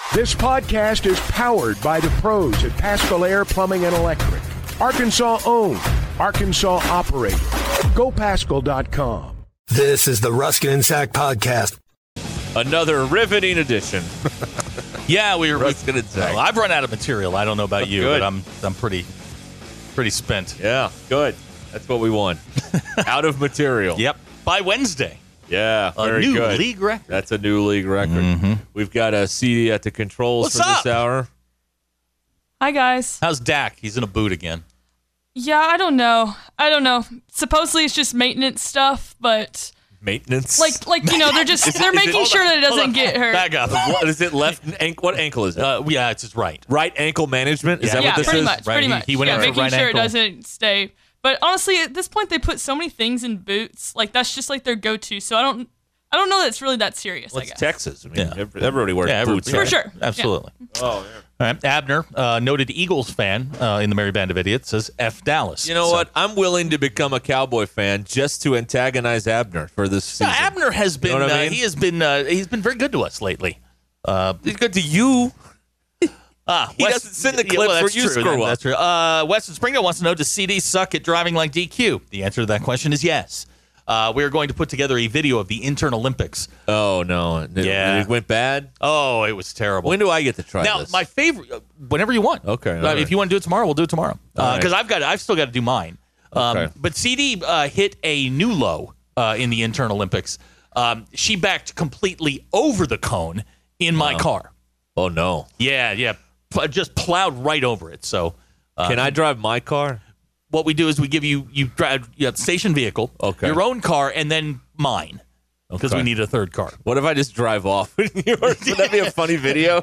This podcast is powered by the pros at Paschal Air Plumbing and Electric. Arkansas owned, Arkansas operated. GoPaschal.com. This is the Ruskin and Sack Podcast. Another riveting edition. Yeah, Ruskin and Sack. Well, I've run out of material. I don't know about you, Good. but I'm pretty spent. Yeah, good. That's what we want. Out of material. Yep. By Wednesday. Yeah, very a new good. league record. That's a new league record. Mm-hmm. We've got a CD at the controls What's for up? this hour. Hi, guys. How's Dak? He's in a boot again. Yeah, I don't know. Supposedly it's just maintenance stuff, but Maintenance. like they're making sure that it doesn't get hurt. Back up. What is it? Left ankle? What ankle is it? Yeah, it's his right. Right ankle management? Is that Yeah, what this pretty is? much. Right, Pretty he- much. he went in for making right sure ankle. it doesn't stay. But honestly, at this point, they put so many things in boots. Like that's just like their go-to. So I don't know that it's really that serious. Well, I it's guess. Texas. I mean, Yeah. everybody wears boots. For right? sure. Absolutely. Oh, yeah. All right. Abner, noted Eagles fan in the Merry Band of Idiots, says F Dallas. You know So- what? I'm willing to become a Cowboy fan just to antagonize Abner for this season. Yeah, Abner has been. You know what I mean? He's been very good to us lately. He's good to you. He Wes- doesn't send the clips that's where you true. screw up. That's true. Weston Springdale wants to know, does CD suck at driving like DQ? The answer to that question is yes. We are going to put together a video of the Intern Olympics. Oh, no. It went bad? Oh, it was terrible. When do I get to try now, this? my favorite, whenever you want. Okay, all If right. you want to do it tomorrow, we'll do it tomorrow. All right. Because I've still got to do mine. Okay. But CD hit a new low in the Intern Olympics. She backed completely over the cone in my car. Oh, no. Yeah. Just plowed right over it. So Can I drive my car? what we do is we give you drive the station vehicle, Okay. your own car, and then mine. Because Okay. we need a third car. What if I just drive off? Would that be a funny video?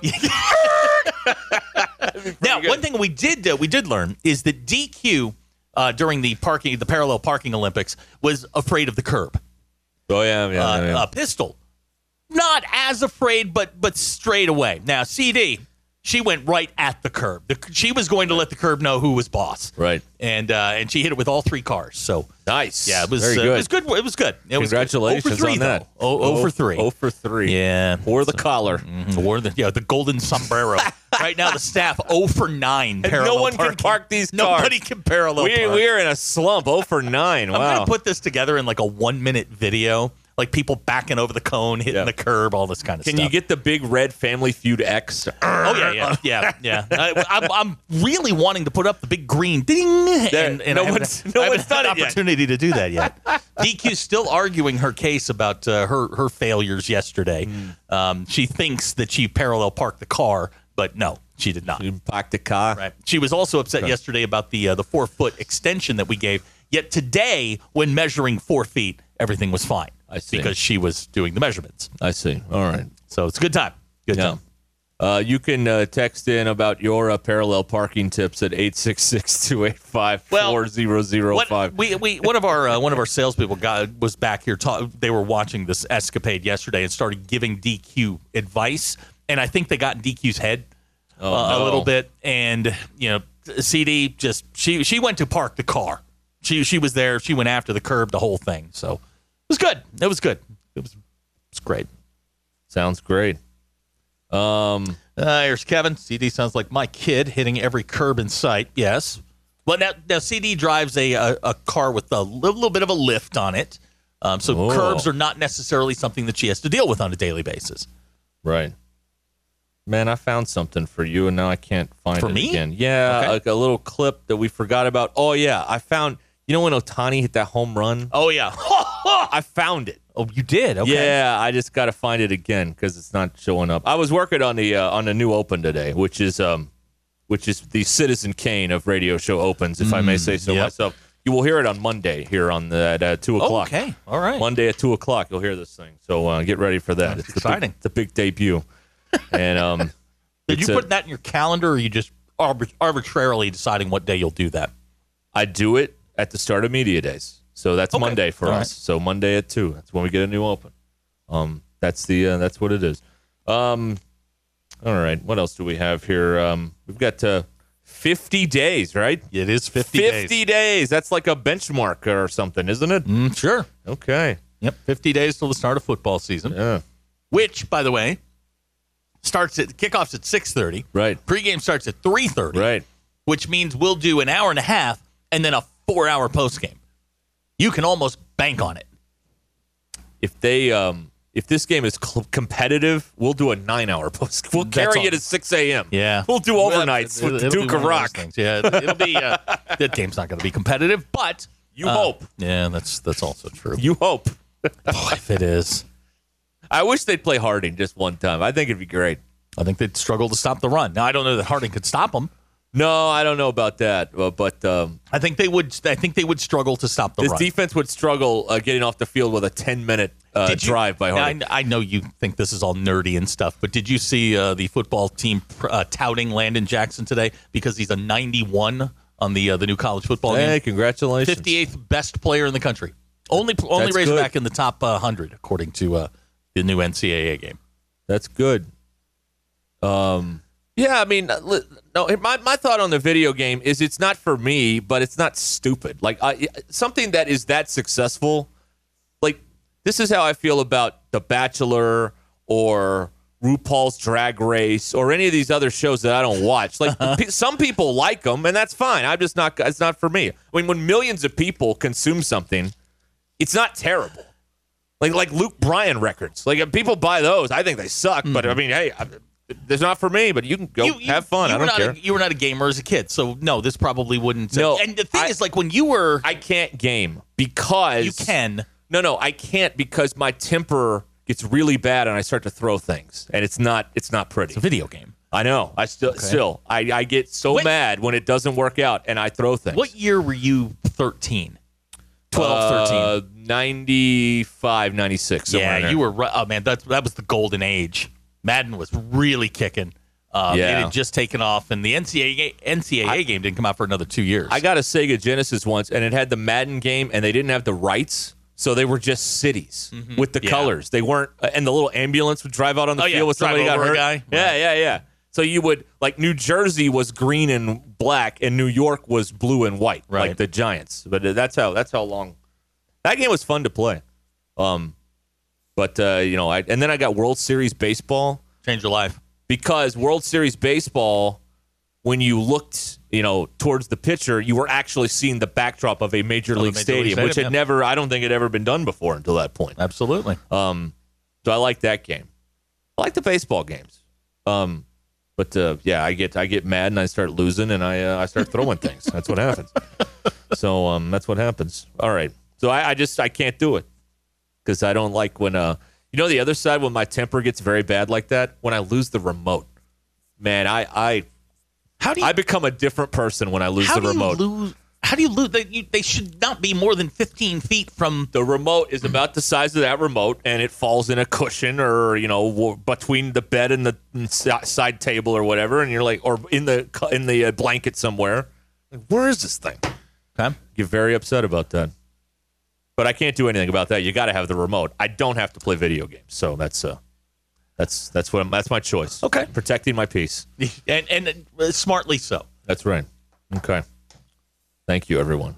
Now, one thing we did learn is that DQ during the parallel parking Olympics was afraid of the curb. Oh, yeah. Pistol, not as afraid, but straight away. Now, CD, she went right at the curb. She was going to let the curb know who was boss. Right. And she hit it with all three cars. So Nice. yeah, it was Very good. It was good. It was good. It Congratulations was good. 0 for 3, on that. though. 0 for 3. 0 for 3. Yeah. Or the collar. Or the golden sombrero. Right now, the staff 0 for 9 parallel No one parking. can park these cars. Nobody can parallel park. We're in a slump. 0 for 9. Wow. I'm going to put this together in like a 1-minute video, like people backing over the cone, hitting the curb, all this kind of stuff. Can you get the big red Family Feud X? Oh, yeah. I'm really wanting to put up the big green ding. And no I one's haven't done had it an yet. opportunity to do that yet. DQ's still arguing her case about her failures yesterday. She thinks that she parallel parked the car, but no, she did not. You park the car. Right. She was also upset yesterday about the 4-foot extension that we gave. Yet today, when measuring 4 feet, everything was fine. I see. Because she was doing the measurements. I see. All right. So it's a good time. Good time. You can text in about your parallel parking tips at 866-285-4005. One of our salespeople was back here. They were watching this escapade yesterday and started giving DQ advice, and I think they got in DQ's head a little bit. And CD she went to park the car. She was there. She went after the curb, the whole thing. So it was good. It was good. It was great. Sounds great. Here's Kevin. CD sounds like my kid hitting every curb in sight. Yes. Well, now CD drives a car with a little bit of a lift on it. So curbs are not necessarily something that she has to deal with on a daily basis. Right. Man, I found something for you, and now I can't find For it me? again. Yeah, Okay. like a little clip that we forgot about. Oh, yeah. I found, when Ohtani hit that home run? Oh, yeah. I found it. Oh, you did? Okay. Yeah, I just got to find it again because it's not showing up. I was working on the new Open today, which is the Citizen Kane of radio show opens, if I may say so myself. You will hear it on Monday here at 2 o'clock. Oh, okay. All right. Monday at 2 o'clock, you'll hear this thing. So get ready for that. That's exciting. It's a big debut. And Did you put that in your calendar, or are you just arbitrarily deciding what day you'll do that? I do it at the start of media days. So that's Monday for All us. right. So Monday at 2. That's when we get a new Open. That's what it is. All right. What else do we have here? We've got 50 days, right? It is 50 days. 50 days. That's like a benchmark or something, isn't it? Sure. Okay. Yep. 50 days till the start of football season. Yeah. Which, by the way, kickoff's at 6:30. Right. Pregame starts at 3:30. Right. Which means we'll do an hour and a half and then a 4-hour postgame. You can almost bank on it. If this game is competitive, we'll do a 9-hour post. We'll carry it at 6 a.m. Yeah. We'll do overnights with the Duke of Rock. Yeah, it'll be that game's not going to be competitive, but you hope. Yeah, that's also true. You hope. If it is. I wish they'd play Harding just one time. I think it'd be great. I think they'd struggle to stop the run. Now, I don't know that Harding could stop them. No, I don't know about that, but I think they would struggle to stop the run. This defense would struggle getting off the field with a 10-minute drive by Harding. I know you think this is all nerdy and stuff, but did you see the football team touting Landon Jackson today because he's a 91 on the new college football game? Hey, congratulations! 58th best player in the country. Only Razorback good. In the top 100 according to the new NCAA game. That's good. Yeah, I mean, no. My thought on the video game is it's not for me, but it's not stupid. Like something that is that successful. Like this is how I feel about The Bachelor or RuPaul's Drag Race or any of these other shows that I don't watch. Like some people like them, and that's fine. I'm just not. It's not for me. I mean, when millions of people consume something, it's not terrible. Like Luke Bryan records. Like if people buy those, I think they suck. But I mean, hey. It's not for me, but you can go have fun. I don't care. You were not a gamer as a kid, so no, this probably wouldn't. No, and the thing is, like when you were, I can't game because you can. No, I can't because my temper gets really bad and I start to throw things, and it's not pretty. It's a video game. I know. I get so mad when it doesn't work out and I throw things. What year were you 13? 12, 13? 95, 96. Yeah, you were right. Oh, man, that was the golden age. Madden was really kicking. It had just taken off, and the NCAA game didn't come out for another 2 years. I got a Sega Genesis once, and it had the Madden game, and they didn't have the rights, so they were just cities with the colors. They weren't, and the little ambulance would drive out on the field with somebody got hurt. Guy. Yeah. So you would, like, New Jersey was green and black, and New York was blue and white, like the Giants. But that's how long. That game was fun to play. But, and then I got World Series Baseball. Changed your life. Because World Series Baseball, when you looked, towards the pitcher, you were actually seeing the backdrop of a Major League Stadium, which had never, I don't think it had ever been done before until that point. Absolutely. So I like that game. I like the baseball games. But I get mad and I start losing and I start throwing things. That's what happens. So that's what happens. All right. So I can't do it. Because I don't like when, the other side, when my temper gets very bad like that, when I lose the remote. Man, I become a different person when I lose the remote. How do you lose? They should not be more than 15 feet from. The remote is about the size of that remote, and it falls in a cushion or, between the bed and the side table or whatever, and you're like, or in the blanket somewhere. Like, where is this thing? Okay. Get very upset about that. But I can't do anything about that. You got to have the remote. I don't have to play video games, so that's my choice. Okay, protecting my peace, and smartly so. That's right. Okay, thank you, everyone.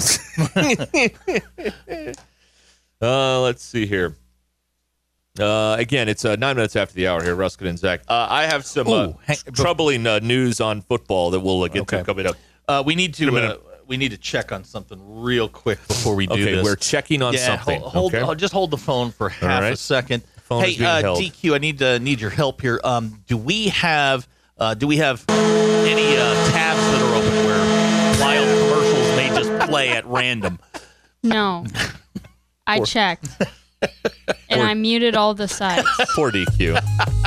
Let's see here. Again, it's 9 minutes after the hour here. Ruskin and Zach. I have some troubling news on football that we'll get to coming up. We need to check on something real quick before we do this. Okay, we're checking on something. Just hold the phone for half a second. Hey, DQ, I need your help here. Do we have any tabs that are open where wild commercials may just play at random? No. I checked. And I muted all the sites. Poor DQ.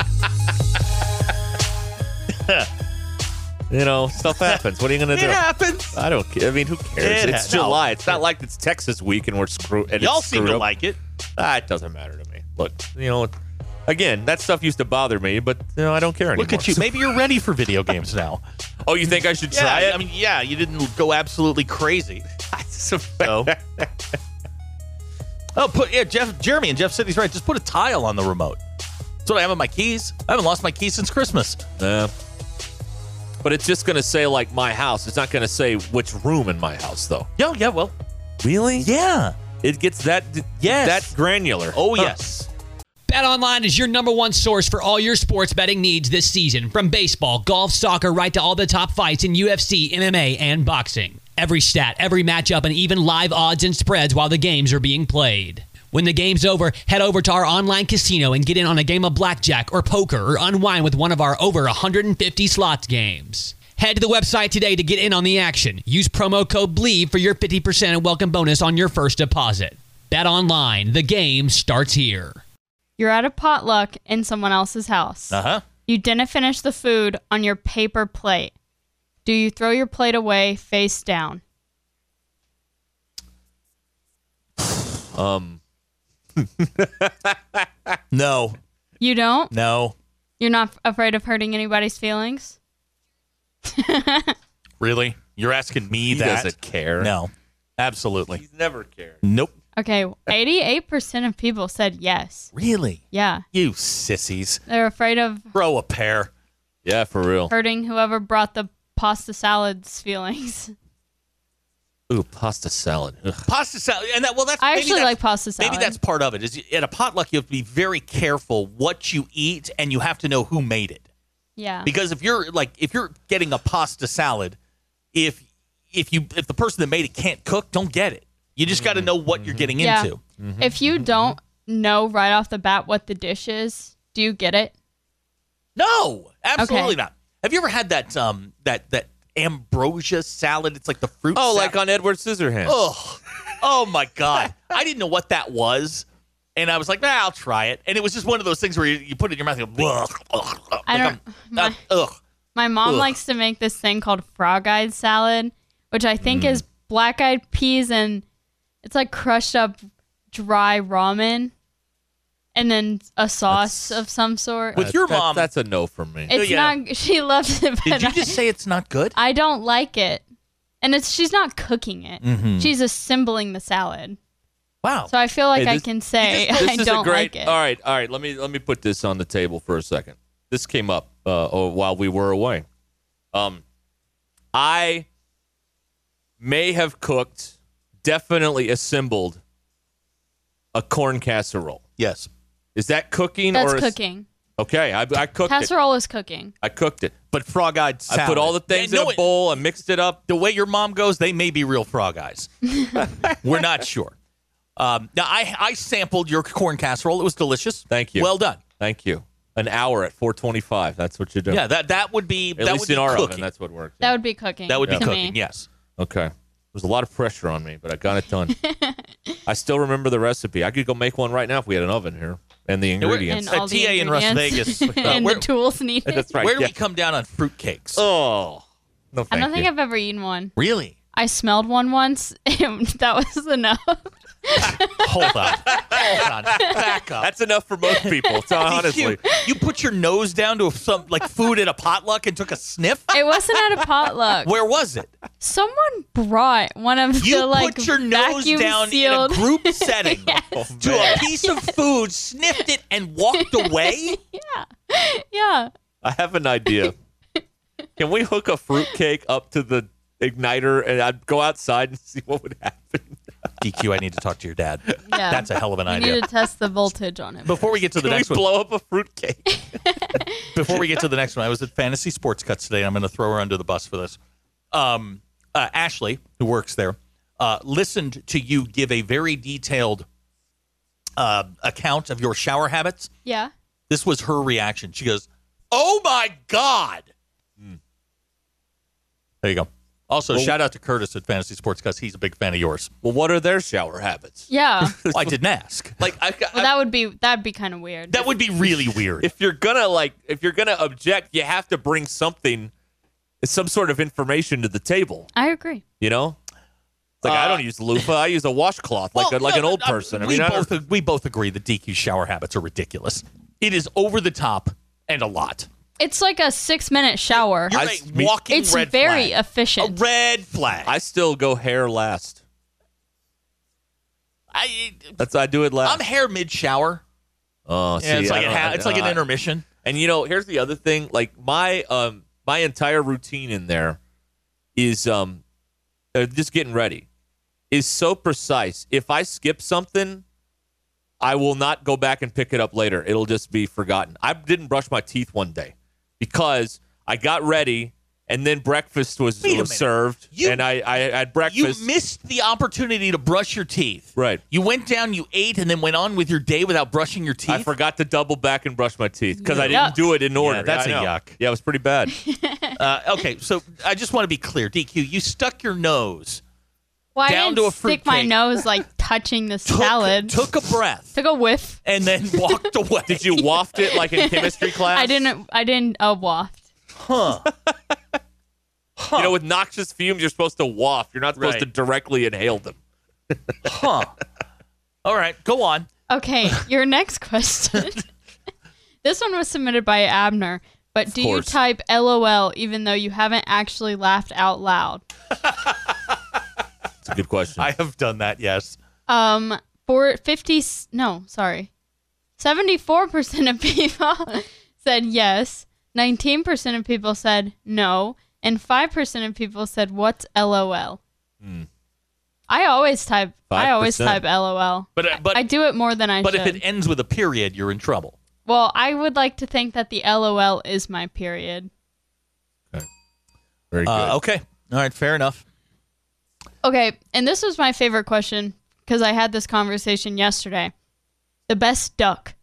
Stuff happens. What are you going to do? It happens. I don't care. I mean, who cares? It's July. It's not like it's Texas week and we're screwed. Y'all seem to like it. It doesn't matter to me. Look, again, that stuff used to bother me, but I don't care anymore. Look at you. Maybe you're ready for video games now. Oh, you think I should try it? I mean, you didn't go absolutely crazy. So. Jeremy and Jeff City's right. Just put a tile on the remote. That's what I have on my keys. I haven't lost my keys since Christmas. Yeah. But it's just going to say, like, my house. It's not going to say which room in my house, though. Yeah, well. Really? Yeah. It gets that granular. Oh, yes. BetOnline is your number one source for all your sports betting needs this season. From baseball, golf, soccer, right to all the top fights in UFC, MMA, and boxing. Every stat, every matchup, and even live odds and spreads while the games are being played. When the game's over, head over to our online casino and get in on a game of blackjack or poker or unwind with one of our over 150 slots games. Head to the website today to get in on the action. Use promo code BLEAV for your 50% and welcome bonus on your first deposit. Bet online. The game starts here. You're at a potluck in someone else's house. Uh-huh. You didn't finish the food on your paper plate. Do you throw your plate away face down? No. You don't? No. You're not afraid of hurting anybody's feelings? Really? You're asking me He that? doesn't care. No. Absolutely. He's never cared. Nope. Okay, 88% of people said yes. Really? Yeah. You sissies. They're afraid of Throw a pair. Yeah, for real. hurting whoever brought the pasta salad's feelings. Ooh, pasta salad. Ugh. Pasta salad. And that's I maybe actually that's- like pasta salad. Maybe that's part of it. Is at a potluck you have to be very careful what you eat and you have to know who made it. Yeah. Because if you're getting a pasta salad, if the person that made it can't cook, don't get it. You just got to know what you're getting Yeah. into. If you don't know right off the bat what the dish is, do you get it? No, absolutely Okay. not. Have you ever had that that ambrosia salad? It's like the fruit. Oh, salad. like on Edward Scissorhands. Oh my God. I didn't know what that was. And I was like, I'll try it. And it was just one of those things where you put it in your mouth and you go, ugh. My mom Ugh. likes to make this thing called frog-eyed salad, which I think is black-eyed peas and it's like crushed up dry ramen and then a sauce of some sort. With your mom. That's a no from me. It's Yeah. not. She loves it. But Did you just say it's not good? I don't like it, and she's not cooking it. She's assembling the salad. Wow. So I feel like Hey, I this- can say This I is a don't great. like it. All right. Let me put this on the table for a second. This came up while we were away. I may have cooked, definitely assembled a corn casserole. Yes. Is that cooking That's or cooking. Okay, I cooked it. Casserole is cooking. I cooked it. But frog-eyed salad. I put all the things Yeah, in a bowl. I mixed it up. The way your mom goes, they may be real frog eyes. We're not sure. Now, I sampled your corn casserole. It was delicious. Thank you. Well done. Thank you. An hour at 425. That's what you do. Yeah, that would be At that least would be in our cooking. oven, that's what worked. That would be cooking. That would be to cooking. me. Yes. Okay. There's a lot of pressure on me, but I got it done. I still remember the recipe. I could go make one right now if we had an oven here and the ingredients. And all At the TA in Las ingredients. Vegas. and where the tools needed. That's right. where do yeah. we come down on fruitcakes? Oh, no, I thank don't think you. I've ever eaten one. Really? I smelled one once, and that was enough. Hold on. Back up. That's enough for most people. So honestly, You put your nose down to some like food at a potluck and took a sniff? It wasn't at a potluck. Where was it? Someone brought one of You the like put your nose vacuum down sealed. in a group setting to a piece of food, sniffed it, and walked away? Yeah. I have an idea. Can we hook a fruitcake up to the igniter and I'd go outside and see what would happen? DQ, I need to talk to your dad. Yeah. That's a hell of an We idea. need to test the voltage on it. Before we get to the Can we next one, blow up a fruitcake? before we get to the next one, I was at Fantasy Sports Cuts today. And I'm going to throw her under the bus for this. Ashley, who works there, listened to you give a very detailed account of your shower habits. Yeah. This was her reaction. She goes, "Oh my God!" There you go. Also, shout out to Curtis at Fantasy Sports Cuts. He's a big fan of yours. Well, what are their shower habits? Yeah. Well, I didn't ask. Like, Well, that'd be kind of weird. That would be really weird. if you're gonna object, you have to bring some sort of information to the table. I agree. You know, it's like I don't use loofah. I use a washcloth, like an old person. I mean, we both agree that DQ's shower habits are ridiculous. It is over the top and a lot. It's like a 6-minute shower. You're a walking It's red very flag. efficient. A red flag. I still go hair last. I do it last. I'm hair mid shower. Oh, Yeah, see, it's like an intermission. And here's the other thing. Like my entire routine in there is just getting ready is so precise. If I skip something, I will not go back and pick it up later. It'll just be forgotten. I didn't brush my teeth one day because I got ready and then breakfast was served, and I had breakfast. You missed the opportunity to brush your teeth. Right. You went down, you ate, and then went on with your day without brushing your teeth. I forgot to double back and brush my teeth because I didn't do it in order. Yeah, that's a yuck. Yeah, it was pretty bad. Okay, so I just want to be clear, DQ. You stuck your nose Well, down I didn't to a stick my fruitcake. nose like touching the salad. Took a breath, Took a whiff. and then walked away. Did you waft it like in chemistry class? I didn't waft. Huh. You know, with noxious fumes, you're supposed to waft. You're not supposed to Right. directly inhale them. Huh. All right, go on. Okay, your next question. This one was submitted by Abner. But do you course. type LOL even though you haven't actually laughed out loud? It's a good question. I have done that, yes. 74% of people said yes, 19% of people said no, and 5% of people said what's LOL. I always type 5%. LOL. But I do it more than I But should. if it ends with a period, you're in trouble. Well, I would like to think that the LOL is my period. Very good. Okay. All right, fair enough. Okay, and this was my favorite question because I had this conversation yesterday. The best duck.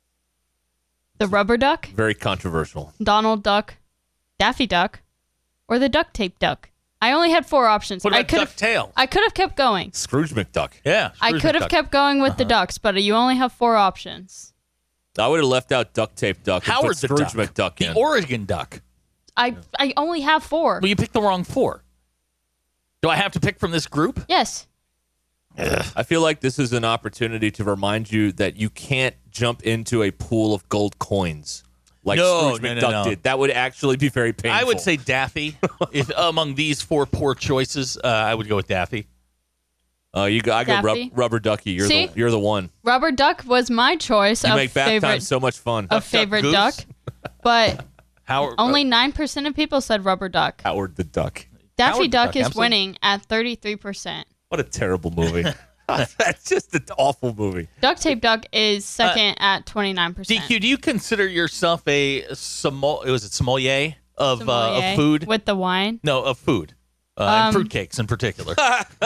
The rubber duck, Very controversial. Donald Duck, Daffy Duck, or the duct tape duck. I only had 4 options. What about DuckTales? I could have kept going. Scrooge McDuck. Yeah. I Scrooge could have McDuck. kept going with the ducks, but you only have 4 options. I would have left out Duct Tape Duck and Howard put the Scrooge Duck. McDuck The in. Oregon Duck. I only have 4. Well, you picked the wrong 4. Do I have to pick from this group? Yes. I feel like this is an opportunity to remind you that you can't jump into a pool of gold coins like No, Scrooge no, McDuck no. did. That would actually be very painful. I would say Daffy. If among these 4 poor choices, I would go with Daffy. I go Daffy? Rubber Ducky. You're See? you're the one. Rubber duck was my choice You of make bath favorite time so much fun. favorite Goose? duck, but Howard, only 9% of people said rubber duck. Howard the Duck. Daffy Howard the Duck Duck, is absolutely. winning at 33%. What a terrible movie. That's just an awful movie. Duct tape duck is second at 29%. DQ, do you consider yourself a sommelier of Sommelier food? with the wine? No, of food. And fruitcakes in particular.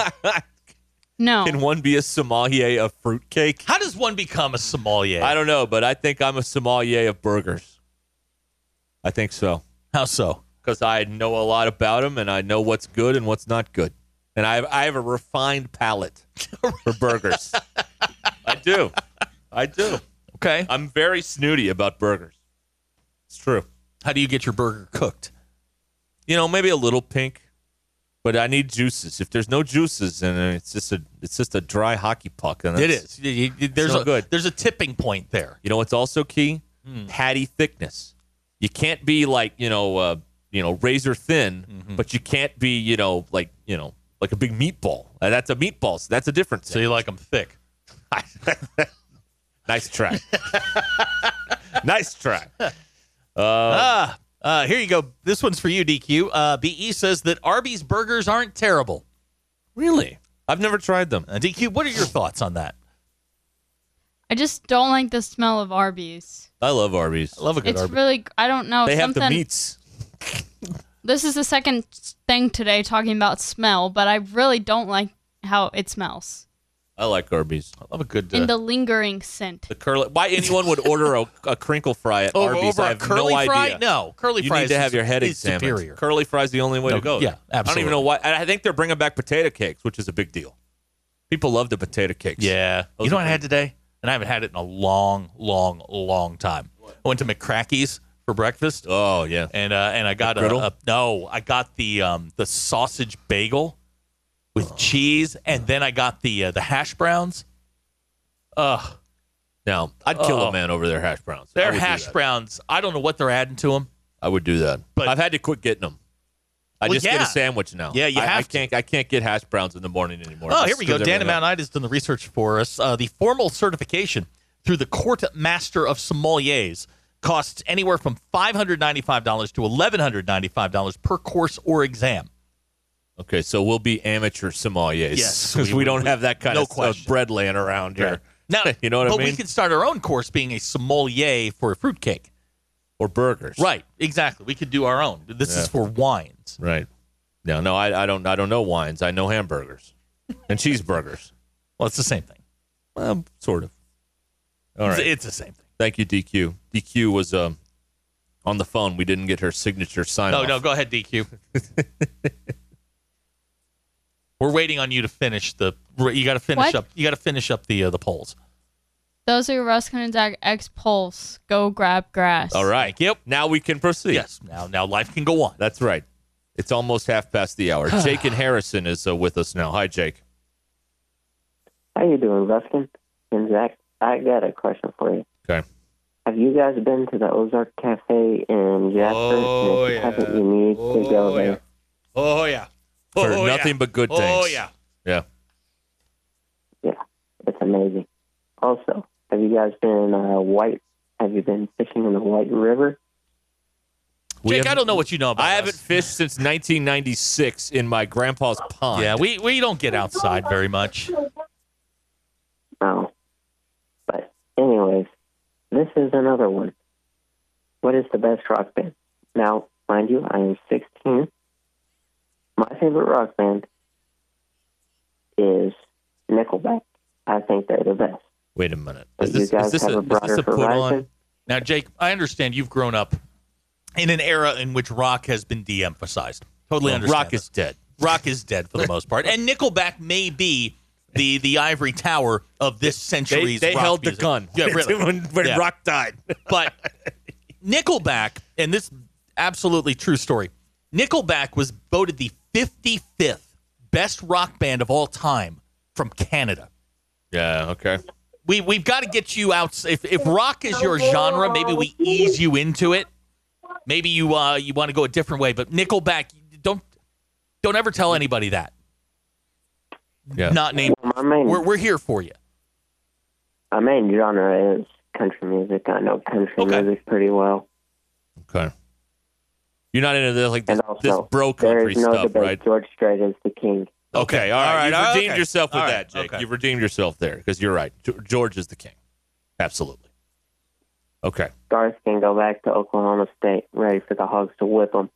No. Can one be a sommelier of fruitcake? How does one become a sommelier? I don't know, but I think I'm a sommelier of burgers. I think so. How so? Because I know a lot about them, and I know what's good and what's not good. And I have a refined palate for burgers. I do. Okay. I'm very snooty about burgers. It's true. How do you get your burger cooked? You know, maybe a little pink, but I need juices. If there's no juices, then it's just a dry hockey puck. And It that's- is. There's no a good. There's a tipping point there. You know what's also key? Patty thickness. You can't be like razor thin, but you can't be like a big meatball. That's a meatball. So that's a difference. So you like them thick. Nice try. Nice try. Here you go. This one's for you, DQ. BE says that Arby's burgers aren't terrible. Really? I've never tried them. DQ, what are your thoughts on that? I just don't like the smell of Arby's. I love Arby's. I love a good It's Arby's. really, I don't know. They have something, the meats. This is the second thing today talking about smell, but I really don't like how it smells. I like Arby's. I love a good. And the lingering scent. The curly. Why anyone would order a crinkle fry at Arby's? over I a have curly no fry? idea. No, curly You fries need to have is- your head is examined. superior. Curly fry's the only way to go. yeah, I don't absolutely. even know why. And I think they're bringing back potato cakes, which is a big deal. People love the potato cakes. Yeah. Those You know are what I had today? And I haven't had it in a long, long, long time. I went to McCrackey's for breakfast. Oh yeah. And I got I got the sausage bagel with cheese, and then I got the hash browns. Ugh, Now I'd kill a man over their hash browns. I their would do hash that. browns. I don't know what they're adding to them. I would do that. But- I've had to quit getting them. I Well, just get yeah. a sandwich now. Yeah, you I have to. I can't get hash browns in the morning anymore. Oh, It here we go. screws Dan everything in Mount up. Ida has done the research for us. The formal certification through the Court Master of Sommeliers costs anywhere from $595 to $1,195 per course or exam. Okay, so we'll be amateur sommeliers. Yes, because we don't have that kind no of question. bread laying around here. Now, You know what I but mean? we could start our own course being a sommelier for a fruitcake. Or burgers. Right, exactly. We could do our own. This is for wines. Right. No, I don't know wines. I know hamburgers and cheeseburgers. Well, it's the same thing. Well, sort of. All right. It's the same thing. Thank you, DQ. DQ was on the phone. We didn't get her signature sign off. No, go ahead, DQ. We're waiting on you to finish you got to finish What? up. You got to finish up the polls. Those are Ruskin and Zach X polls. Go grab grass. All right. Yep. Now we can proceed. Yes. Now life can go on. That's right. It's almost half past the hour. Jake and Harrison is with us now. Hi, Jake. How you doing, Ruskin and Zach? I got a question for you. Okay. Have you guys been to the Ozark Cafe in Jasper? Oh, And if you yeah. haven't, you need to go there. Oh yeah. Heard nothing but good things. Oh yeah. Yeah. Yeah, it's amazing. Also, have you guys been Have you been fishing in the White River? Jake, I don't know what you know about I us. haven't fished since 1996 in my grandpa's pond. Yeah, we don't get outside very much. No. But anyways, this is another one. What is the best rock band? Now, mind you, I am 16. My favorite rock band is Nickelback. I think they're the best. Wait a minute. But you guys have a broader put horizon? on? Now, Jake, I understand you've grown up in an era in which rock has been de-emphasized. Totally understand. Rock is dead. Rock is dead for the most part, and Nickelback may be the ivory tower of this century's. They rock held music. the gun. Yeah, really. when Yeah. Rock died. But Nickelback, and this absolutely true story, Nickelback was voted the 55th best rock band of all time from Canada. Yeah. Okay. We've got to get you out. If rock is your genre, maybe we ease you into it. Maybe you want to go a different way. But Nickelback, don't ever tell anybody that. Yeah. Not name. My main, We're here for you. my main genre is country music. I know country Okay. music pretty well. Okay. You're not into this And this also, bro there country is no stuff, debate. right? George Strait is the king. Okay. All right. You've redeemed okay. yourself with All that, right, Jake. okay. You've redeemed yourself there because you're right. George is the king. Absolutely. Okay. Garth can go back to Oklahoma State, ready for the Hogs to whip them.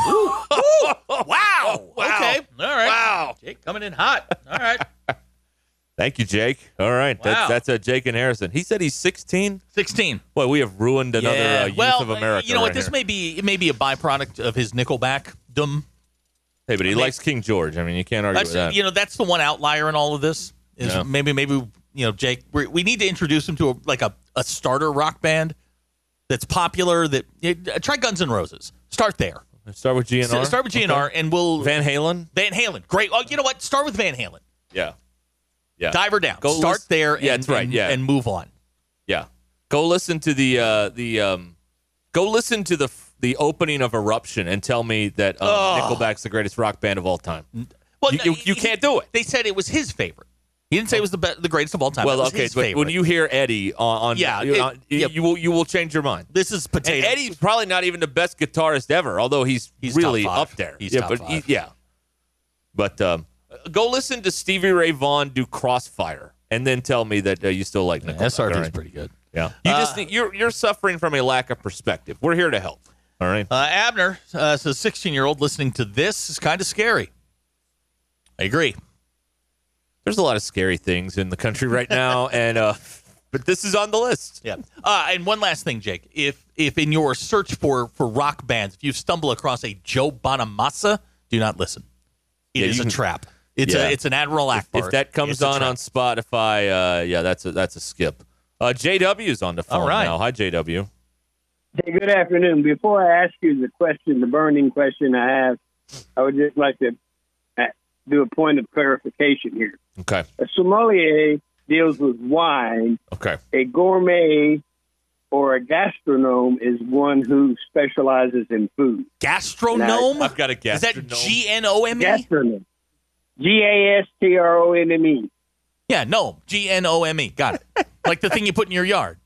Wow. Okay. All right. Wow. Jake coming in hot. All right. Thank you, Jake. All right. Wow. That's Jake and Harrison. He said he's 16. 16. Boy, we have ruined another youth well, of America. you know what? right This here. may be a byproduct of his Nickelback-dom. Hey, but he likes King George. I mean, you can't argue with that. You know, that's the one outlier in all of this. Is Yeah. maybe Jake. We need to introduce him to a starter rock band that's popular. Try Guns N' Roses. Start there. Start with GNR. Start with GNR, and we'll Van Halen. Van Halen. Great. Oh, you know what? Start with Van Halen. Yeah. Yeah. Dive her down. Go Start listen- there. Yeah, and, that's right, and- yeah. and move on. Yeah. Go listen to go listen to the opening of Eruption and tell me that Nickelback's the greatest rock band of all time. Well, You can't do it. They said it was his favorite. He didn't say it was the greatest of all time. Well, It was okay, his but favorite. when you hear Eddie you will change your mind. This is And potato. Eddie's probably not even the best guitarist ever, although he's really top five. up there. He's yeah, top but five. But go listen to Stevie Ray Vaughan do Crossfire, and then tell me that you still like Nickelback. SRT's all right? pretty good. Yeah, you just you're suffering from a lack of perspective. We're here to help. All right. Abner says 16-year-old listening to this is kind of scary. I agree. There's a lot of scary things in the country right now, and but this is on the list. Yeah. And one last thing, Jake. If in your search for rock bands, if you stumble across a Joe Bonamassa, do not listen. It Yeah, is you a can- trap. Yeah. It's an Admiral Akbar. If that comes It's a on trap. Spotify, that's a skip. JW's on the phone All right. now. Hi, JW. Hey, good afternoon. Before I ask you the burning question I have, I would just like to do a point of clarification here. Okay. A sommelier deals with wine. Okay. A gourmet or a gastronome is one who specializes in food. Gastronome? I've got a Is that GNOME? Gastronome. GASTRONME. Yeah, gnome. GNOME. Got it. Like the thing you put in your yard.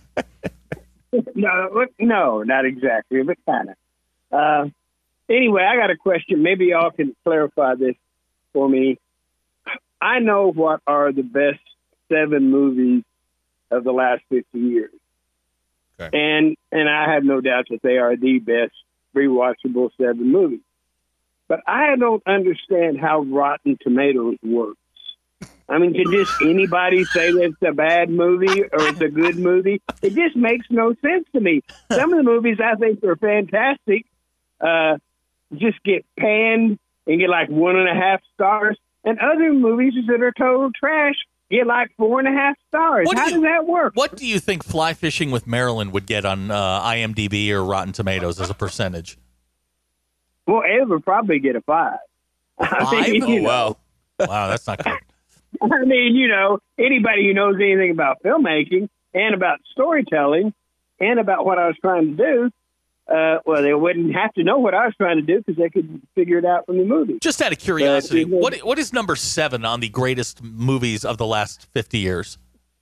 No, not exactly, but kind of. Anyway, I got a question. Maybe y'all can clarify this for me. I know what are the best 7 movies of the last 50 years. Okay. And I have no doubt that they are the best rewatchable 7 movies. But I don't understand how Rotten Tomatoes works. I mean, can just anybody say that it's a bad movie or it's a good movie? It just makes no sense to me. Some of the movies I think are fantastic just get panned and get like 1.5 stars, and other movies that are total trash get like 4.5 stars. How does that work? What do you think Fly Fishing with Marilyn would get on IMDb or Rotten Tomatoes as a percentage? Well, it would probably get a 5. Wow. Wow, that's not good. I mean, anybody who knows anything about filmmaking and about storytelling and about what I was trying to do, well, they wouldn't have to know what I was trying to do because they could figure it out from the movie. Just out of curiosity, what is number 7 on the greatest movies of the last 50 years?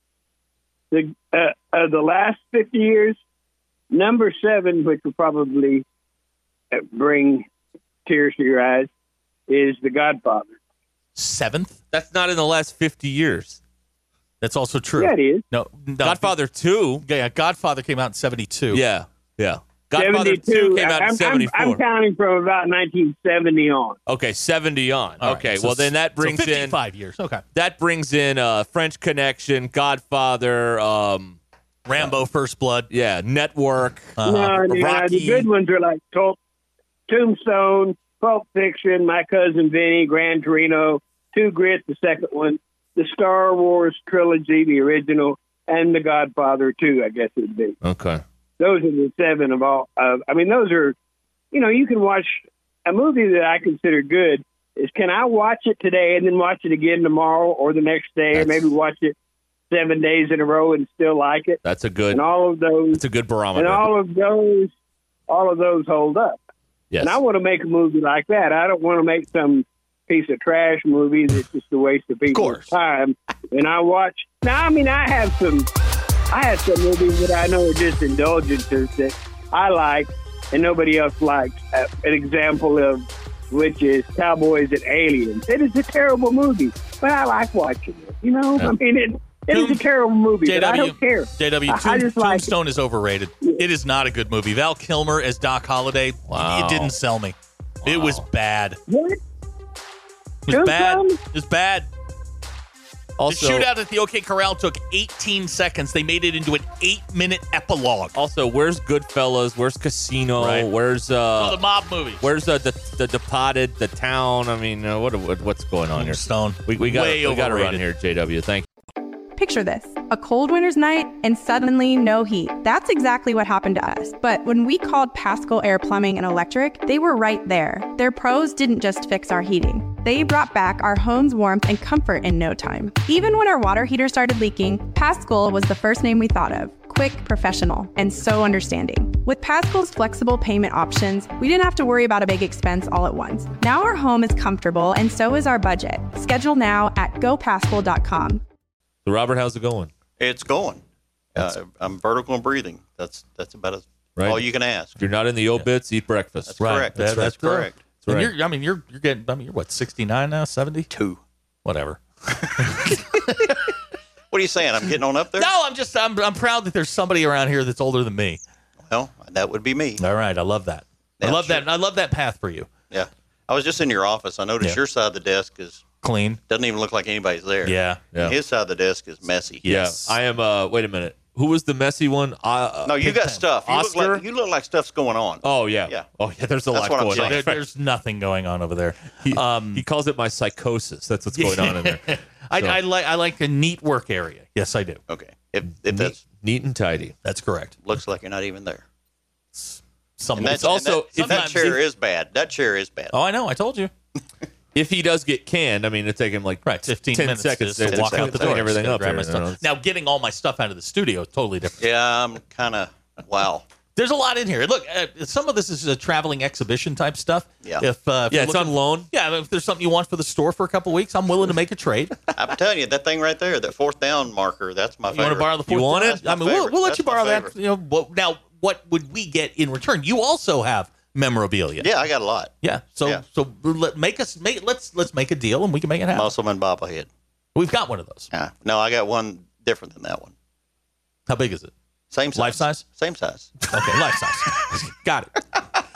The last 50 years, number 7, which will probably bring tears to your eyes, is The Godfather. 7th? That's not in the last 50 years. That's also true. Yeah, it is. No, Godfather 2. Yeah, Godfather came out in 72. Yeah. Godfather 2 came out in 74. I'm counting from about 1970 on. Okay, 70 on. All okay, right, well then that brings 55 in years. Okay. That brings in French Connection, Godfather, Rambo: First Blood. Yeah, Network. The good ones are like Tombstone, Pulp Fiction, My Cousin Vinny, Gran Torino, Two Grit, the second one, the Star Wars trilogy, the original, and The Godfather 2, I guess it would be. Okay. Those are the 7 of all. I mean, those are, you can watch a movie that I consider good. Is can I watch it today and then watch it again tomorrow or the next day, or maybe watch it 7 days in a row and still like it? That's a good. And all of those. That's a good barometer. And all of those hold up. Yes. And I want to make a movie like that. I don't want to make some piece of trash movie that's just a waste of people's time. And I watch. Now, I mean, I have some movies that I know are just indulgences that I like and nobody else likes. An example of which is Cowboys and Aliens. It is a terrible movie, but I like watching it. I mean, it is a terrible movie, but I don't care. Tombstone is overrated. Yeah. It is not a good movie. Val Kilmer as Doc Holliday. Wow. It didn't sell me. Wow. It was bad. What? It was bad. Also, the shootout at the OK Corral took 18 seconds. They made it into an 8-minute epilogue. Also, where's Goodfellas? Where's Casino? Right. Where's the mob movies? Where's the Departed? The Town? I mean, what's going on here? Stone. We got to run here, JW. Thank you. Picture this, a cold winter's night and suddenly no heat. That's exactly what happened to us. But when we called Paschal Air Plumbing and Electric, they were right there. Their pros didn't just fix our heating. They brought back our home's warmth and comfort in no time. Even when our water heater started leaking, Paschal was the first name we thought of. Quick, professional, and so understanding. With Paschal's flexible payment options, we didn't have to worry about a big expense all at once. Now our home is comfortable and so is our budget. Schedule now at gopaschal.com. So Robert, how's it going? It's going. I'm vertical and breathing. That's about all you can ask. If you're not in the obits, eat breakfast. That's correct. That's correct. And you're getting. You're what, 69 now? 72? Whatever. What are you saying? I'm getting on up there? No, I'm proud that there's somebody around here that's older than me. Well, that would be me. All right, I love that. I love that path for you. Yeah. I was just in your office. I noticed your side of the desk is clean. Doesn't even look like anybody's there. Yeah. And his side of the desk is messy. Yes. Yeah. I am. Wait a minute. Who was the messy one? No, you got stuff. Oscar? You look like stuff's going on. Oh yeah. Oh yeah. There's a lot going on. There's nothing going on over there. He calls it my psychosis. That's what's going on in there. I like a neat work area. Yes, I do. Okay. If that's neat and tidy. That's correct. Looks like you're not even there. That chair is bad. That chair is bad. Oh, I know. I told you. If he does get canned, I mean, it'll take him like 15 10 minutes seconds to walk out the door, everything up. Grab my stuff. Now, getting all my stuff out of the studio is totally different. Yeah, I'm kind of wow. There's a lot in here. Look, some of this is traveling exhibition type stuff. Yeah. If it's on loan. Yeah, if there's something you want for the store for a couple weeks, I'm willing to make a trade. I'm telling you, that thing right there, that fourth down marker, that's my favorite. You want to borrow the fourth down? You want it? I mean, we'll let you borrow that. Now, what would we get in return? You also have memorabilia. Yeah, I got a lot. Yeah. So let's make a deal and we can make it happen. Muscleman bobblehead. We've got one of those. No, I got one different than that one. How big is it? Same size. Life size? Same size. Okay, life size. Got it.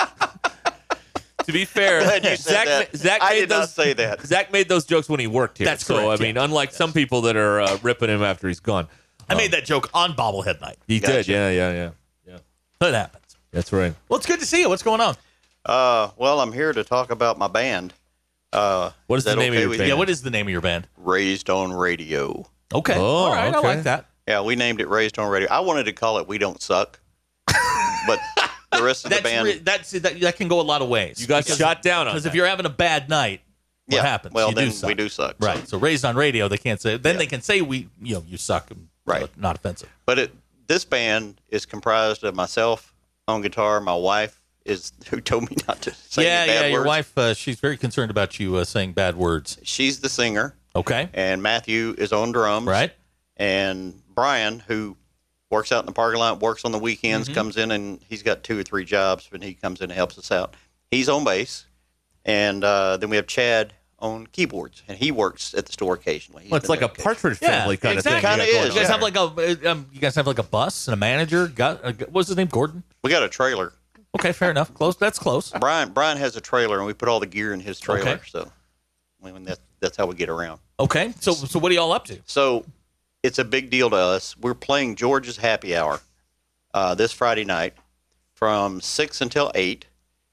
To be fair, Glad you said that. Zach I made did not those, say that. Zach made those jokes when he worked here. That's so, correct, I mean, yeah. unlike some people that are ripping him after he's gone. I made that joke on bobblehead night. He did, yeah. That happens. That's right. Well, it's good to see you. What's going on? Well, I'm here to talk about my band. What is the name of your band? Yeah, what is the name of your band? Raised on Radio. Okay. Oh, all right. okay. I like that. Yeah, we named it Raised on Radio. I wanted to call it We Don't Suck, but the rest of the band. That can go a lot of ways. You got shot down on Because that. if you're having a bad night, what happens? Well, You then suck. we do suck. Right. So raised on radio, they can't say. Then they can say you suck. Right. Not offensive. But this band is comprised of myself on guitar. My wife who told me not to say any bad words. Your wife, she's very concerned about you saying bad words. She's the singer. Okay. And Matthew is on drums. Right. And Brian, who works out in the parking lot, works on the weekends, comes in, and he's got 2 or 3 jobs, but he comes in and helps us out. He's on bass. And then we have Chad on keyboards, and he works at the store occasionally. Well, it's like a Partridge Family kind of thing. It kind of is. You guys have like a bus and a manager. What's his name? Gordon. We got a trailer. Okay, fair enough. Close. That's close. Brian has a trailer, and we put all the gear in his trailer. Okay. So that's how we get around. Okay. So what are y'all up to? So it's a big deal to us. We're playing George's Happy Hour this Friday night from 6 until 8,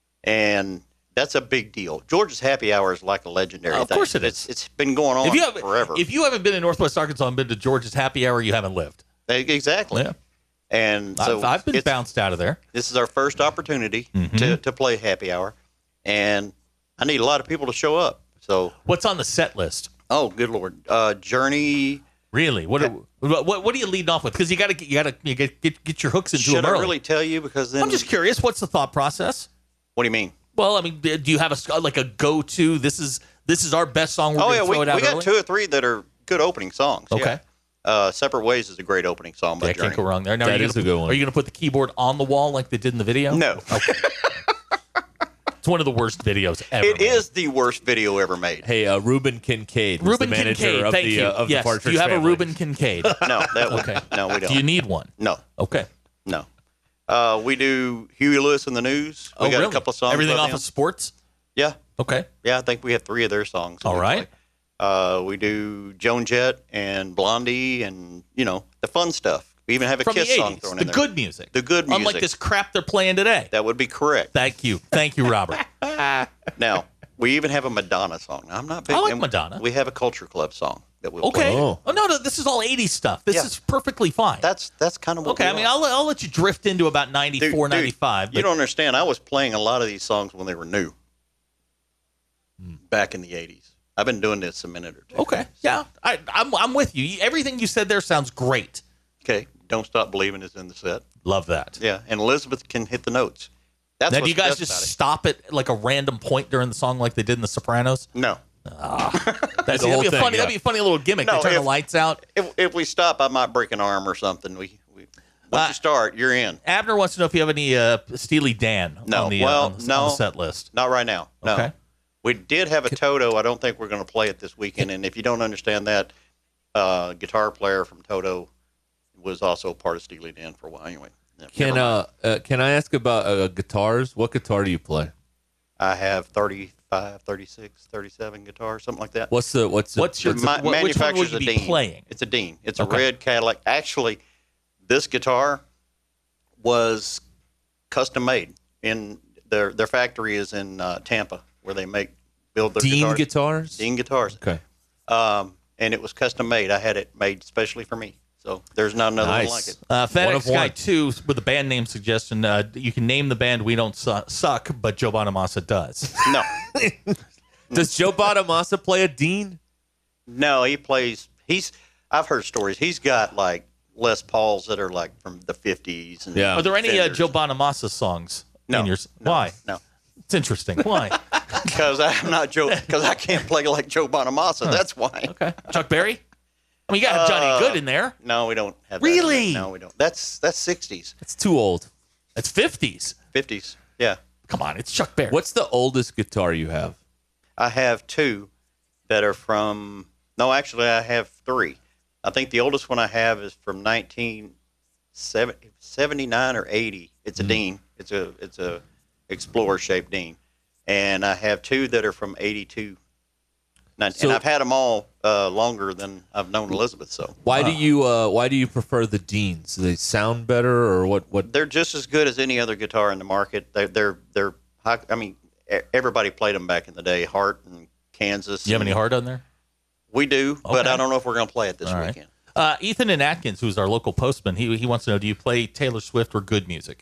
and that's a big deal. George's Happy Hour is like a legendary thing. Of course it is. It's been going on forever. If you haven't been in Northwest Arkansas and been to George's Happy Hour, you haven't lived. Exactly. Yeah. And so I've been bounced out of there. This is our first opportunity to play Happy Hour, and I need a lot of people to show up. So what's on the set list? Oh, good Lord, Journey. Really? What are you leading off with? Because you got to get your hooks into Should them I early. really tell you? Because then I'm just curious. What's the thought process? What do you mean? Well, I mean, do you have a go-to? This is our best song. We're going to throw it out we got early? 2 or 3 that are good opening songs. Okay. Yeah. Separate Ways is a great opening song by I Journey. can't go wrong there. Now, That is a good one. Are you going to put the keyboard on the wall like they did in the video? No. Okay. It's one of the worst videos ever. It is the worst video ever made. Hey, Reuben Kincaid was Reuben the manager Kincaid, of thank the you. of Yes. the Partridge Do you have Family. a Reuben Kincaid? No, Okay. No, we don't. Do you need one? No, Okay. no. We do Huey Lewis in the News. We got really? a couple of songs. Everything by off them. of sports? Yeah, Okay. yeah. I think we have 3 of their songs. All right. We do Joan Jett and Blondie, and the fun stuff. We even have a From Kiss the 80s. song thrown The in there. good music. The good music. Unlike this crap they're playing today. That would be correct. Thank you, Robert. Now we even have a Madonna song. Now, I'm not big. I like and Madonna. We have a Culture Club song that we'll Okay. play. Oh. Oh no, this is all 80s stuff. This Yeah. is perfectly fine. That's kind of what. Okay, we I mean, are. I'll let you drift into about 94, Dude, 95. You But don't understand. I was playing a lot of these songs when they were new, back in the 80s. I've been doing this a minute or 2. okay, yeah, I'm with you. Everything you said there sounds great. Okay. Don't Stop Believing is in the set. Love that. Yeah, and Elizabeth can hit the notes. That's Now, do what's you guys best just about it. stop at like a random point during the song like they did in The Sopranos? No. That'd whole be a thing, funny. yeah. That'd be a funny little gimmick. No, they turn the if- lights out. If we stop, I might break an arm or something. Once you start, you're in. Abner wants to know if you have any Steely Dan No. on the, Well, on the no. set list. Not right now. No. Okay. We did have a Toto. I don't think we're going to play it this weekend. And if you don't understand that, guitar player from Toto was also part of Steely Dan for a while. Anyway. Never mind. Can I ask about guitars? What guitar do you play? I have 35, 36, 37 guitars, something like that. What's your which one Manufacturer's would a you be Dean. playing? It's a Dean. It's Okay. a red Cadillac. Actually, this guitar was custom made in their factory is in Tampa, where they build their Dean guitars. guitars? Dean guitars. Okay. And it was custom made. I had it made especially for me. So there's not another one like it. One FedEx of Guy one. 2 with a band name suggestion. You can name the band We Don't Suck, but Joe Bonamassa does. No, Does Joe Bonamassa play a Dean? no, he plays. I've heard stories. He's got like Les Pauls that are like from the 50s. And Yeah. Are there any Fenders. Joe Bonamassa songs? No, In yours? no, Why? No. It's interesting. Why? Because I'm not Joe. Because I can't play like Joe Bonamassa. That's why. Okay. Chuck Berry? I mean, you got to have Johnny Good in there. No, we don't have that. Really? No, we don't. That's 60s, It's too old. It's 50s. 50s. Yeah. Come on, it's Chuck Berry. What's the oldest guitar you have? I have 2 that are from. No, actually, I have 3. I think the oldest one I have is from 79 or 80. It's a Dean. It's a Explorer shaped Dean, and I have 2 that are from 82. And I've had them all longer than I've known Elizabeth. So why do you prefer the Deans? Do they sound better, or what? They're just as good as any other guitar in the market. They're high, I mean, everybody played them back in the day. Hart and Kansas. You have any Hart on there? We do, but I don't know if we're going to play it this weekend. Ethan in Atkins, who's our local postman, he wants to know: do you play Taylor Swift or good music?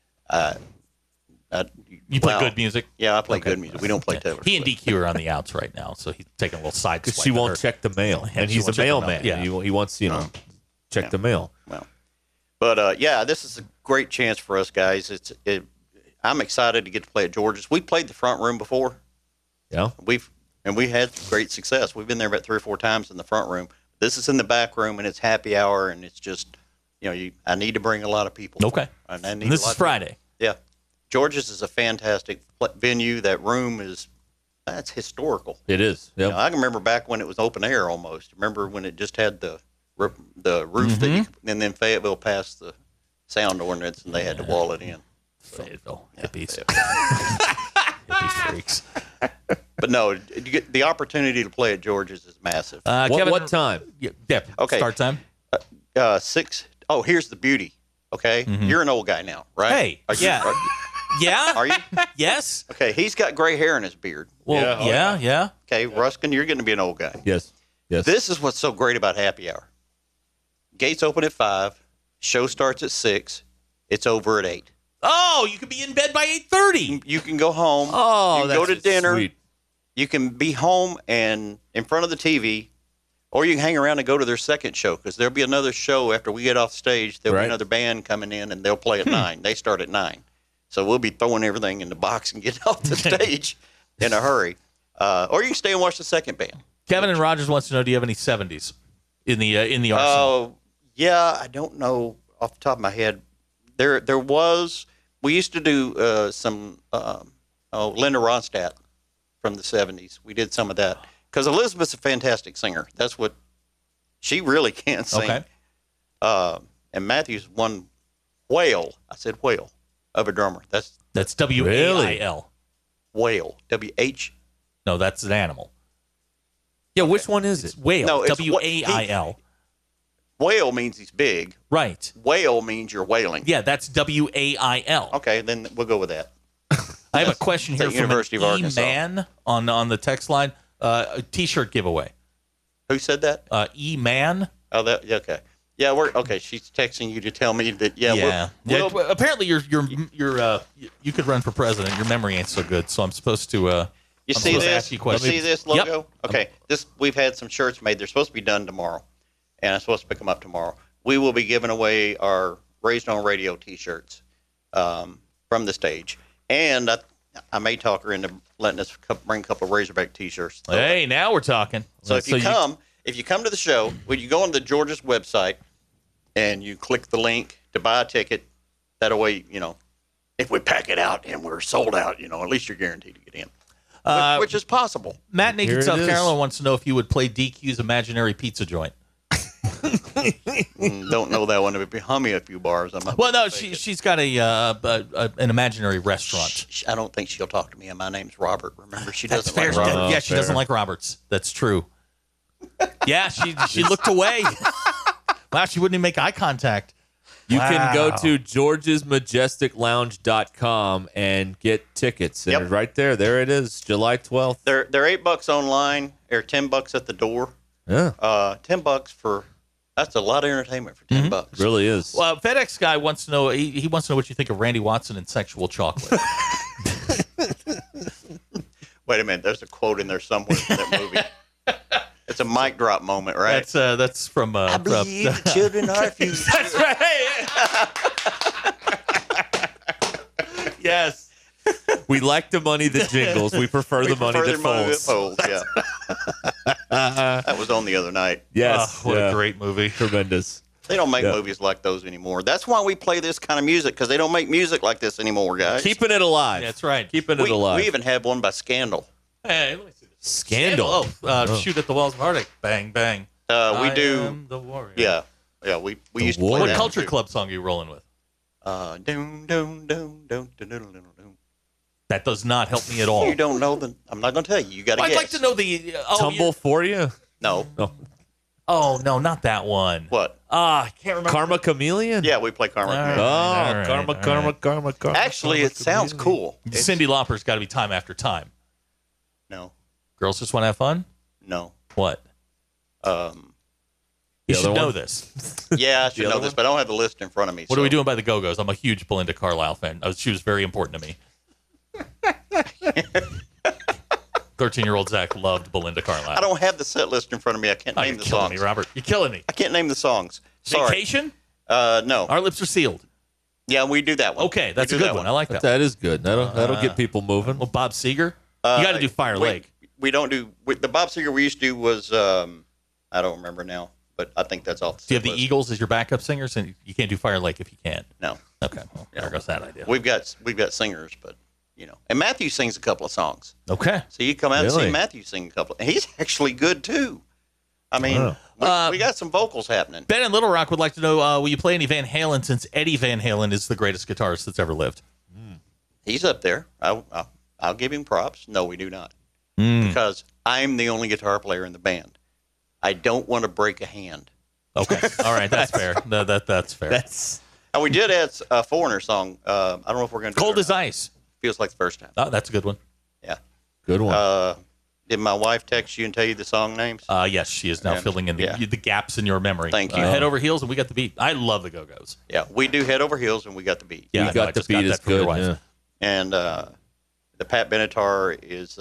You play good music? Yeah, I play good music. We don't play Taylor Swift. He and DQ are on the outs right now, so he's taking a little side swipe. She won't check the mail, and he's a mailman. Yeah, he wants check the mail. Well, but this is a great chance for us guys. I'm excited to get to play at George's. We played the front room before. Yeah, we had great success. We've been there about 3 or 4 times in the front room. This is in the back room, and it's happy hour, and it's just I need to bring a lot of people. Okay, and this is Friday. Yeah. George's is a fantastic venue. That room that's historical. It is. Yeah. I can remember back when it was open air almost. Remember when it just had the roof and then Fayetteville passed the sound ordinance and they had to wall it in. Fayetteville hippies, hippie freaks. But no, the opportunity to play at George's is massive. Kevin, what time? Yeah. Okay. Start time. 6. Oh, here's the beauty. Okay, you're an old guy now, right? Hey, yeah. Are you? Yes. Okay, he's got gray hair in his beard. Well, yeah. Okay, Ruskin, you're going to be an old guy. Yes. This is what's so great about happy hour. Gates open at 5. Show starts at 6. It's over at 8. Oh, you could be in bed by 8:30. You can go home. Oh, you can that's go to dinner. Sweet. You can be home and in front of the TV, or you can hang around and go to their second show because there'll be another show after we get off stage. There'll be another band coming in and they'll play at 9. They start at 9. So we'll be throwing everything in the box and getting off the stage in a hurry. Or you can stay and watch the second band. Kevin and Rogers wants to know: do you have any 70s in the arsenal? Oh, yeah. I don't know off the top of my head. There was. We used to do some Linda Ronstadt from the 70s. We did some of that because Elizabeth's a fantastic singer. That's what she really can sing. Okay. And Matthew's one whale. I said whale. Of a drummer. That's W-A-I-L. Whale. W-H. No, that's an animal. Yeah, which one is it? Whale. No, it's W-A-I-L. Whale means he's big. Right. Whale means you're whaling. Yeah, that's W-A-I-L. Okay, then we'll go with that. I have a question here from University of Arkansas. E-Man on the text line. A T-shirt giveaway. Who said that? E-Man. Oh, okay. Yeah, we're okay. She's texting you to tell me that. Yeah. Apparently, you could run for president. Your memory ain't so good, so I'm supposed to. You see this? You see this logo? Yep. Okay. We've had some shirts made. They're supposed to be done tomorrow, and I'm supposed to pick them up tomorrow. We will be giving away our Raised on Radio T-shirts from the stage, and I may talk her into letting us bring a couple of Razorback T-shirts. Hey, now we're talking. So if you come to the show, when you go on the George's website and you click the link to buy a ticket, that way, if we pack it out and we're sold out, at least you're guaranteed to get in, which is possible. Matt in Aiken, South Carolina wants to know if you would play DQ's Imaginary Pizza Joint. Don't know that one. It would hum me a few bars. Well, no, she's got an imaginary restaurant. I don't think she'll talk to me, and my name's Robert. Remember, she doesn't like Robert. Yeah, she doesn't like Roberts. That's true. Yeah, she looked away. Wow, she wouldn't even make eye contact. You can go to georgesmajesticlounge.com and get tickets. And right there it is, July 12th. They're $8 online. They're $10 at the door. Yeah. $10 that's a lot of entertainment for $10. It really is. Well, FedEx guy wants to know. He wants to know what you think of Randy Watson and sexual chocolate. Wait a minute. There's a quote in there somewhere in that movie. It's a mic drop moment, right? That's from. I believe the children are future. That's right. Yes. We like the money that jingles. We prefer the money that folds. Yeah. That was on the other night. Yes. What a great movie. Tremendous. They don't make movies like those anymore. That's why we play this kind of music, because they don't make music like this anymore, guys. Keeping it alive. That's right. Keeping it alive. We even have one by Scandal. Hey, let me see this. Scandal. Shoot at the Walls of Heartache. Bang, bang. We do. Am the warrior. Yeah. Yeah, we used to play What that Culture too. Club song are you rolling with? Doom, doom, doom, doom, doom, doom, doom. That does not help me at all. You don't know the. I'm not going to tell you. You got to I'd guess. like to know the Tumble for you? No. Oh no, not that one. What? I can't remember. Karma Chameleon? Yeah, we play Karma. All right. Chameleon. Oh, All right, Karma, all Karma, right. Karma, Karma. Actually, Karma it sounds Chameleon. cool. Cindy Lauper's got to be Time After Time. No. Girls Just Want to Have Fun? No. What? You other should know one? this. Yeah, I should other know this, one? but I don't have the list in front of me. What are we doing by the Go-Go's? I'm a huge Belinda Carlisle fan. She was very important to me. 13-year-old Zach loved Belinda Carlisle. I don't have the set list in front of me. I can't Oh, name you're the killing songs. me, Robert. You're killing me. I can't name the songs. Sorry. Vacation? No. Our Lips Are Sealed. Yeah, we do that one. Okay, that's We a do good that one. I like that. That is good. That'll get people moving. Well, Bob Seger? You got to do Fire Lake. We don't do the Bob Seger we used to do was I don't remember now, but I think that's off the Do you have set the list. Eagles as your backup singers? And you can't do Fire Lake if you can't. No. Okay, well, there goes that idea. We've got singers, but and Matthew sings a couple of songs. Okay. So you come out and Really? see Matthew sing a couple. And he's actually good too. I mean, we got some vocals happening. Ben in Little Rock would like to know, will you play any Van Halen since Eddie Van Halen is the greatest guitarist that's ever lived? He's up there. I'll give him props. No, we do not, because I'm the only guitar player in the band. I don't want to break a hand. Okay. All right. That's fair. That's fair. And we did add a Foreigner song. I don't know if we're going to do Cold it or as not. Ice. Feels like the first time. Oh, that's a good one. Yeah. Good one. Did my wife text you and tell you the song names? Yes, she is now Yeah. filling in Yeah. the gaps in your memory. Thank you. Head Over Heels, and we got the beat. I love the Go-Go's. Yeah, we do Head Over Heels, and we got the beat. Yeah, We I got know, I the just beat is that from your good. wife. Yeah. And the Pat Benatar is.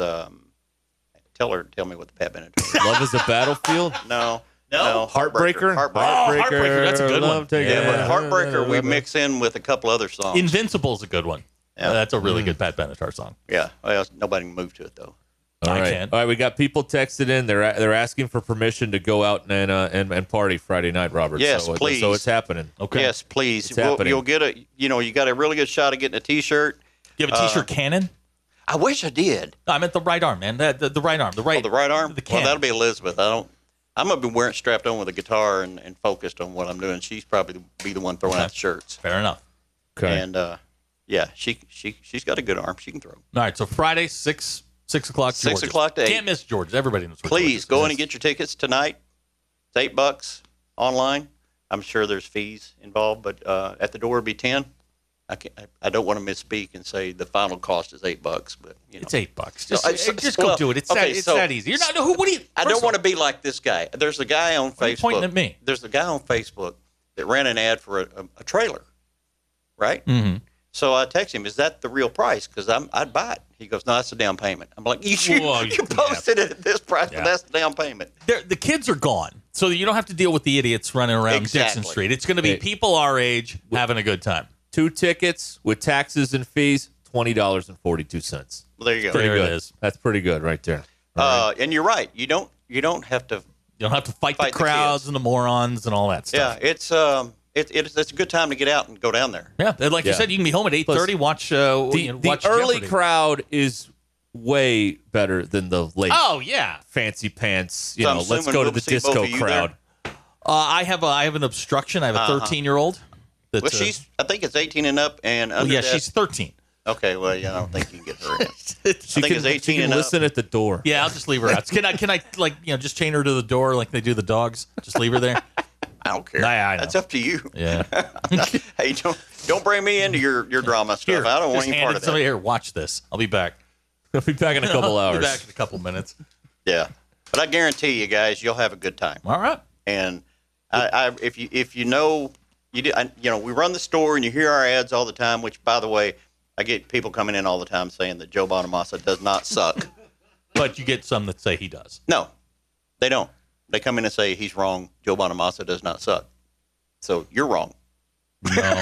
Tell me what the Pat Benatar is. Love is a Battlefield. No. Heartbreaker. Heartbreaker, that's a good one. Yeah, but Heartbreaker we mix in with a couple other songs. Invincible's a good one. Yeah. That's a really good Pat Benatar song. Yeah, well, nobody can move to it though. All I right. can. All right, we got people texted in. They're asking for permission to go out and party Friday night, Robert. Yes, so, please. So it's happening. Okay. Yes, please. It's happening. You'll get you got a really good shot of getting a T-shirt. You have a T-shirt cannon? I wish I did. No, I meant the right arm, man. The right arm. The right. Oh, the right arm. The Well, can. that'll be Elizabeth. I'm gonna be wearing strapped on with a guitar and focused on what I'm doing. She's probably be the one throwing out the shirts. Fair enough. Okay. And yeah, she's got a good arm. She can throw. All right. So Friday, 6 o'clock. 6 George's. o'clock to 8. Can't miss George's. Everybody knows. Where Please George's go is. in and get your tickets tonight. It's $8 online. I'm sure there's fees involved, but at the door it'll be 10. I don't want to misspeak and say the final cost is $8, but It's $8. No, Just go do it. It's that easy. You're not. Who? What do you? I don't want to be like this guy. There's a guy on Why are you Facebook. pointing at me? There's a guy on Facebook that ran an ad for a trailer, right? Mm-hmm. So I text him, "Is that the real price? Because I'd buy it." He goes, "No, that's the down payment." I'm like, "You posted it at this price, but that's the down payment." The kids are gone, so you don't have to deal with the idiots running around Exactly. Dixon Street. It's going to be people our age having a good time. 2 tickets with taxes and fees, $20.42. Well, there you go. Pretty There it good. is. That's pretty good right there. And you're right. You don't have to. You don't have to fight Fight the the crowds kids. and the morons and all that Yeah, stuff. it's a good time to get out and go down there. Yeah, like you Yeah. said, you can be home at 8:30. Watch The watch early Jeopardy. crowd is way better than the late Oh yeah. fancy pants. So I'm Let's assuming go to we'll the see both disco of you crowd. I have an obstruction. I have a 13-year-old. That's Well, I think it's 18 and up, and under yeah, that, she's 13. okay. Well, yeah, I don't think you can get her in. She think can, it's 18 she can and up. listen at the door. Yeah, I'll just leave her out. Can I like just chain her to the door like they do the dogs? Just leave her there. I don't care. I know. That's up to you. Yeah. Hey, don't bring me into your drama stuff. Here, I don't want just any hand part it of to somebody. that. Here, watch this. I'll be back. I'll be back in a couple I'll hours. be back in a couple minutes. Yeah, but I guarantee you guys, you'll have a good time. All right. And if you know you do, we run the store and you hear our ads all the time. Which, by the way, I get people coming in all the time saying that Joe Bonamassa does not suck. But you get some that say he does. No, they don't. They come in and say he's wrong. Joe Bonamassa does not suck. So you're wrong. No.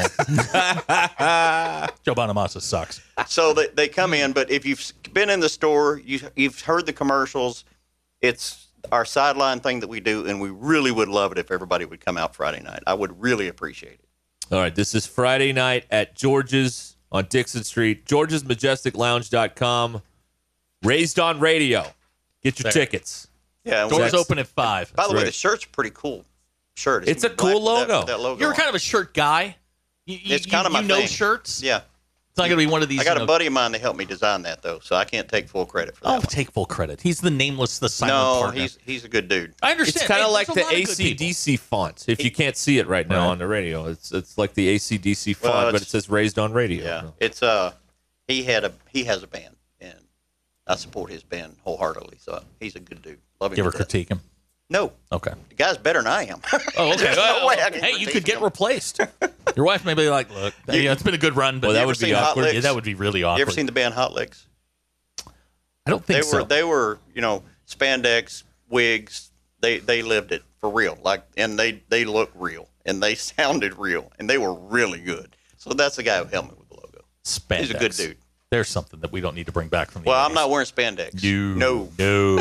Joe Bonamassa sucks. So they come in, but if you've been in the store, you've heard the commercials. It's our sideline thing that we do, and we really would love it if everybody would come out Friday night. I would really appreciate it. All right, this is Friday night at George's on Dixon Street. George'sMajesticLounge.com. Raised on Radio. Get your There. tickets. Yeah, and Doors we- open at 5. By the way, right. the shirt's pretty cool. shirt. It's a black cool with logo. that logo. You're on kind of a shirt guy. It's kind of my You know thing. shirts. Yeah. It's not going to be one of these. I got a buddy of mine that helped me design that though, so I can't take full credit for that. Oh, take full credit. He's the nameless, the silent No, partner. he's a good dude. I understand. It's kind of Hey, like there's the a lot of good people. AC/DC font. If you can't see it right now on the radio, it's like the AC/DC font, Well, but it says "Raised on Radio." Yeah, it's he has a band, and I support his band wholeheartedly. So he's a good dude. Love him. You ever to death. critique him? No. Okay. The guy's better than I am. Oh, okay. There's no way I can Hey, you critique could get him. replaced. Your wife may be like, "Look, it's been a good run, but Well, that You would ever be seen Hot awkward. Licks? Yeah, that would be really awkward." You ever seen the band Hot Licks? I don't think so. They were spandex wigs. They lived it for real. And they look real and they sounded real and they were really good. So that's the guy who helped me with the logo. Spandex. He's a good dude. There's something that we don't need to bring back from the Well, 80s. I'm not wearing spandex. No.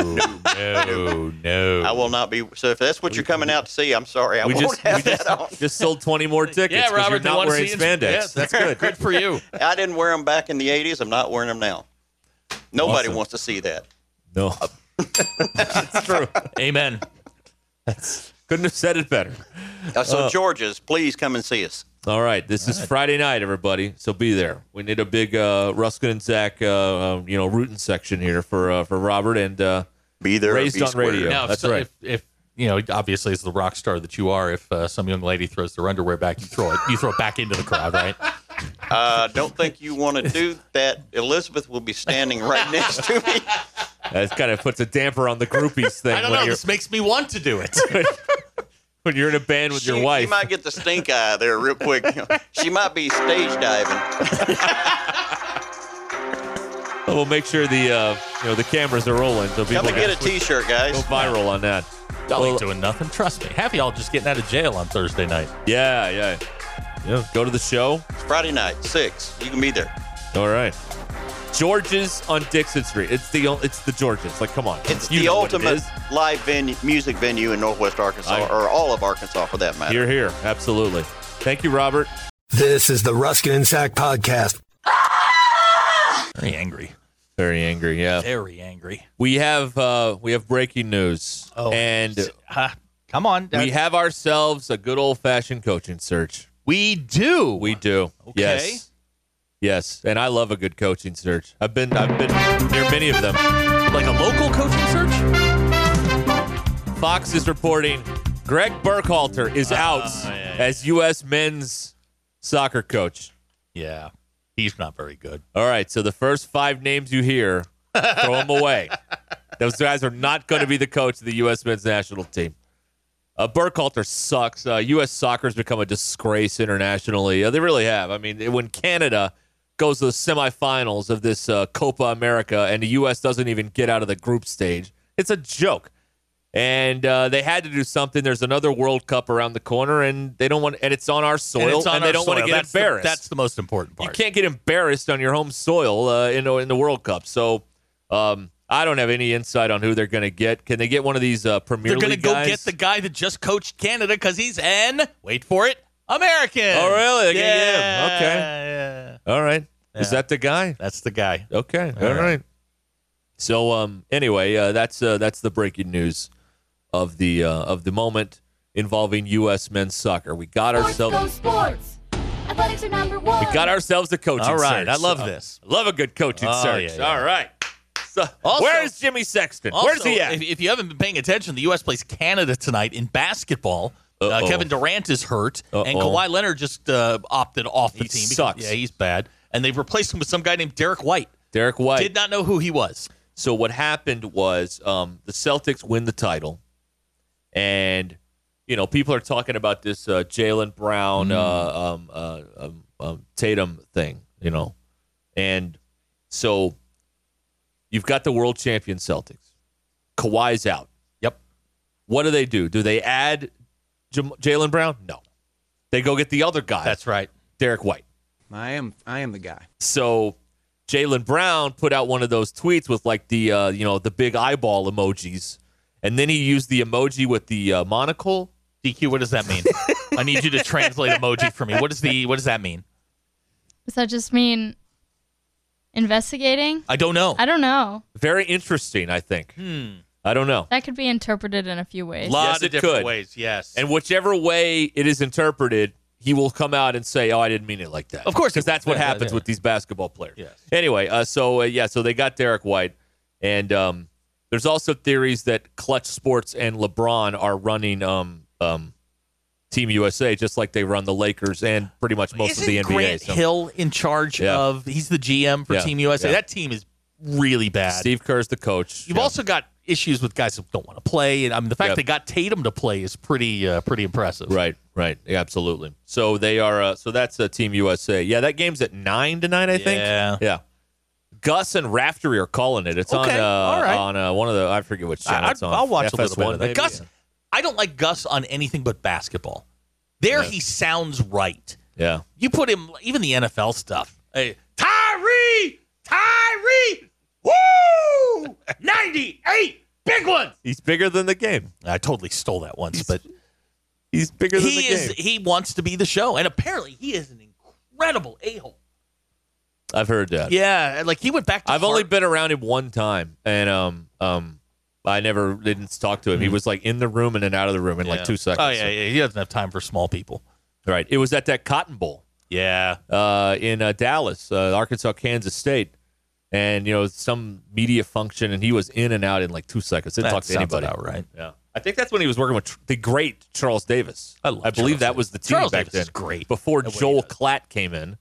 I will not be. So if that's what you're coming out to see, I'm sorry. I won't have that on. just sold 20 more tickets. Yeah, 'cause Robert, you're they not want to wearing see you spandex. Yeah, that's good. Good for you. I didn't wear them back in the 80s. I'm not wearing them now. Nobody Awesome. wants to see that. No, it's true. Amen. Couldn't have said it better. So George's, please come and see us. All right, this is Friday night, everybody. So be there. We need a big Ruskin and Zach, rooting section here for Robert and be there. Raised be on square. Radio. Now, That's if, right. If obviously as the rock star that you are, if some young lady throws their underwear back, you throw it back into the crowd, right? Don't think you want to do that. Elizabeth will be standing right next to me. That kind of puts a damper on the groupies thing. I don't when know. you're- This makes me want to do it. when you're in a band with your wife. She might get the stink eye there real quick. She might be stage diving. We'll make sure the cameras are rolling so people Come and get a can T-shirt, guys. go viral on that. Y'all ain't doing nothing. Trust me. Half of y'all just getting out of jail on Thursday night. Yeah. Go to the show. It's Friday night, 6. You can be there. All right. George's on Dixon Street. It's the George's. Like, come on. It's You the know what it ultimate is. live music venue in Northwest Arkansas, or all of Arkansas for that matter. Here. Absolutely. Thank you, Robert. This is the Ruskin and Sack Podcast. Very angry. Very angry, yeah. Very angry. We have breaking news. Oh, and come on. we have ourselves a good old-fashioned coaching search. We do. We do. Okay. Yes. And I love a good coaching search. I've been near many of them. Like a local coaching search? Fox is reporting Greg Burkhalter is out as U.S. men's soccer coach. Yeah. He's not very good. All right, so the first 5 names you hear, throw them away. Those guys are not going to be the coach of the U.S. men's national team. Burkhalter sucks. U.S. soccer has become a disgrace internationally. They really have. I mean, when Canada goes to the semifinals of this Copa America and the U.S. doesn't even get out of the group stage, it's a joke. And they had to do something. There's another World Cup around the corner, and they don't want. And it's on our soil, and they don't want to get embarrassed. That's the most important part. You can't get embarrassed on your home soil in the World Cup. So I don't have any insight on who they're going to get. Can they get one of these Premier They're League go guys? get the guy that just coached Canada because he's wait for it, American. Oh, really? They're gonna get him. Yeah. Okay. All right. Is that the guy? That's the guy. Okay. All right. So anyway, that's the breaking news of the moment involving U.S. men's soccer. We got ourselves. Sports. Athletics are number 1. We got ourselves a coaching All right. search. I love this. I love a good coaching search. yeah. All right. So, Also- where's Jimmy Sexton? Also, Where's he at? If you haven't been paying attention, the U.S. plays Canada tonight in basketball. Kevin Durant is hurt, and Kawhi Leonard just opted off the team. Sucks. Yeah, he's bad. And they've replaced him with some guy named Derek White. Derek White. Did not know who he was. So what happened was the Celtics win the title, and people are talking about this Jaylen Brown, Tatum thing, and so you've got the world champion Celtics. Kawhi's out. Yep. What do? Do they add Jaylen Brown? No. They go get the other guy. That's right. Derek White. I am the guy. So Jaylen Brown put out one of those tweets with like the the big eyeball emojis, and then he used the emoji with the monocle. DQ, what does that mean? I need you to translate emoji for me. What does that mean? Does that just mean investigating? I don't know. I don't know. Very interesting, I think. I don't know. That could be interpreted in a few ways. Lot of different could. ways, yes. And whichever way it is interpreted, he will come out and say, "Oh, I didn't mean it like that." Of course, because that's what happens with these basketball players. Yes. Anyway, so they got Derek White, and there's also theories that Clutch Sports and LeBron are running Team USA just like they run the Lakers and pretty much most of the NBA. Grant Hill in charge of? He's the GM for Team USA. That team is really bad. Steve Kerr's the coach. You've also got issues with guys who don't want to play, and I mean the fact they got Tatum to play is pretty impressive. Right. Yeah, absolutely. So they are. So that's Team USA. Yeah, that game's at 9 tonight, I think. Yeah. Gus and Raftery are calling it. It's on one of the, I forget which channel it's on. I'll watch a little bit of that. maybe? Gus, I don't like Gus on anything but basketball. He sounds right. Yeah. You put him, even the NFL stuff. Hey, Tyree, woo, 98, big one. He's bigger than the game. I totally stole that once, but he's bigger than the game. He wants to be the show, and apparently he is an incredible a-hole. I've heard that. Yeah, like he went back to I've only been around him one time, and I didn't talk to him. He was like in the room and then out of the room in like 2 seconds. Oh, yeah. He doesn't have time for small people. Right. It was at that Cotton Bowl. Yeah. In Dallas, Arkansas, Kansas State. And, some media function, and he was in and out in like 2 seconds. Didn't talk to anybody. About right. Yeah. I think that's when he was working with the great Charles Davis. I believe that was the team Charles back Davis then. is great. Before Joel Klatt came in.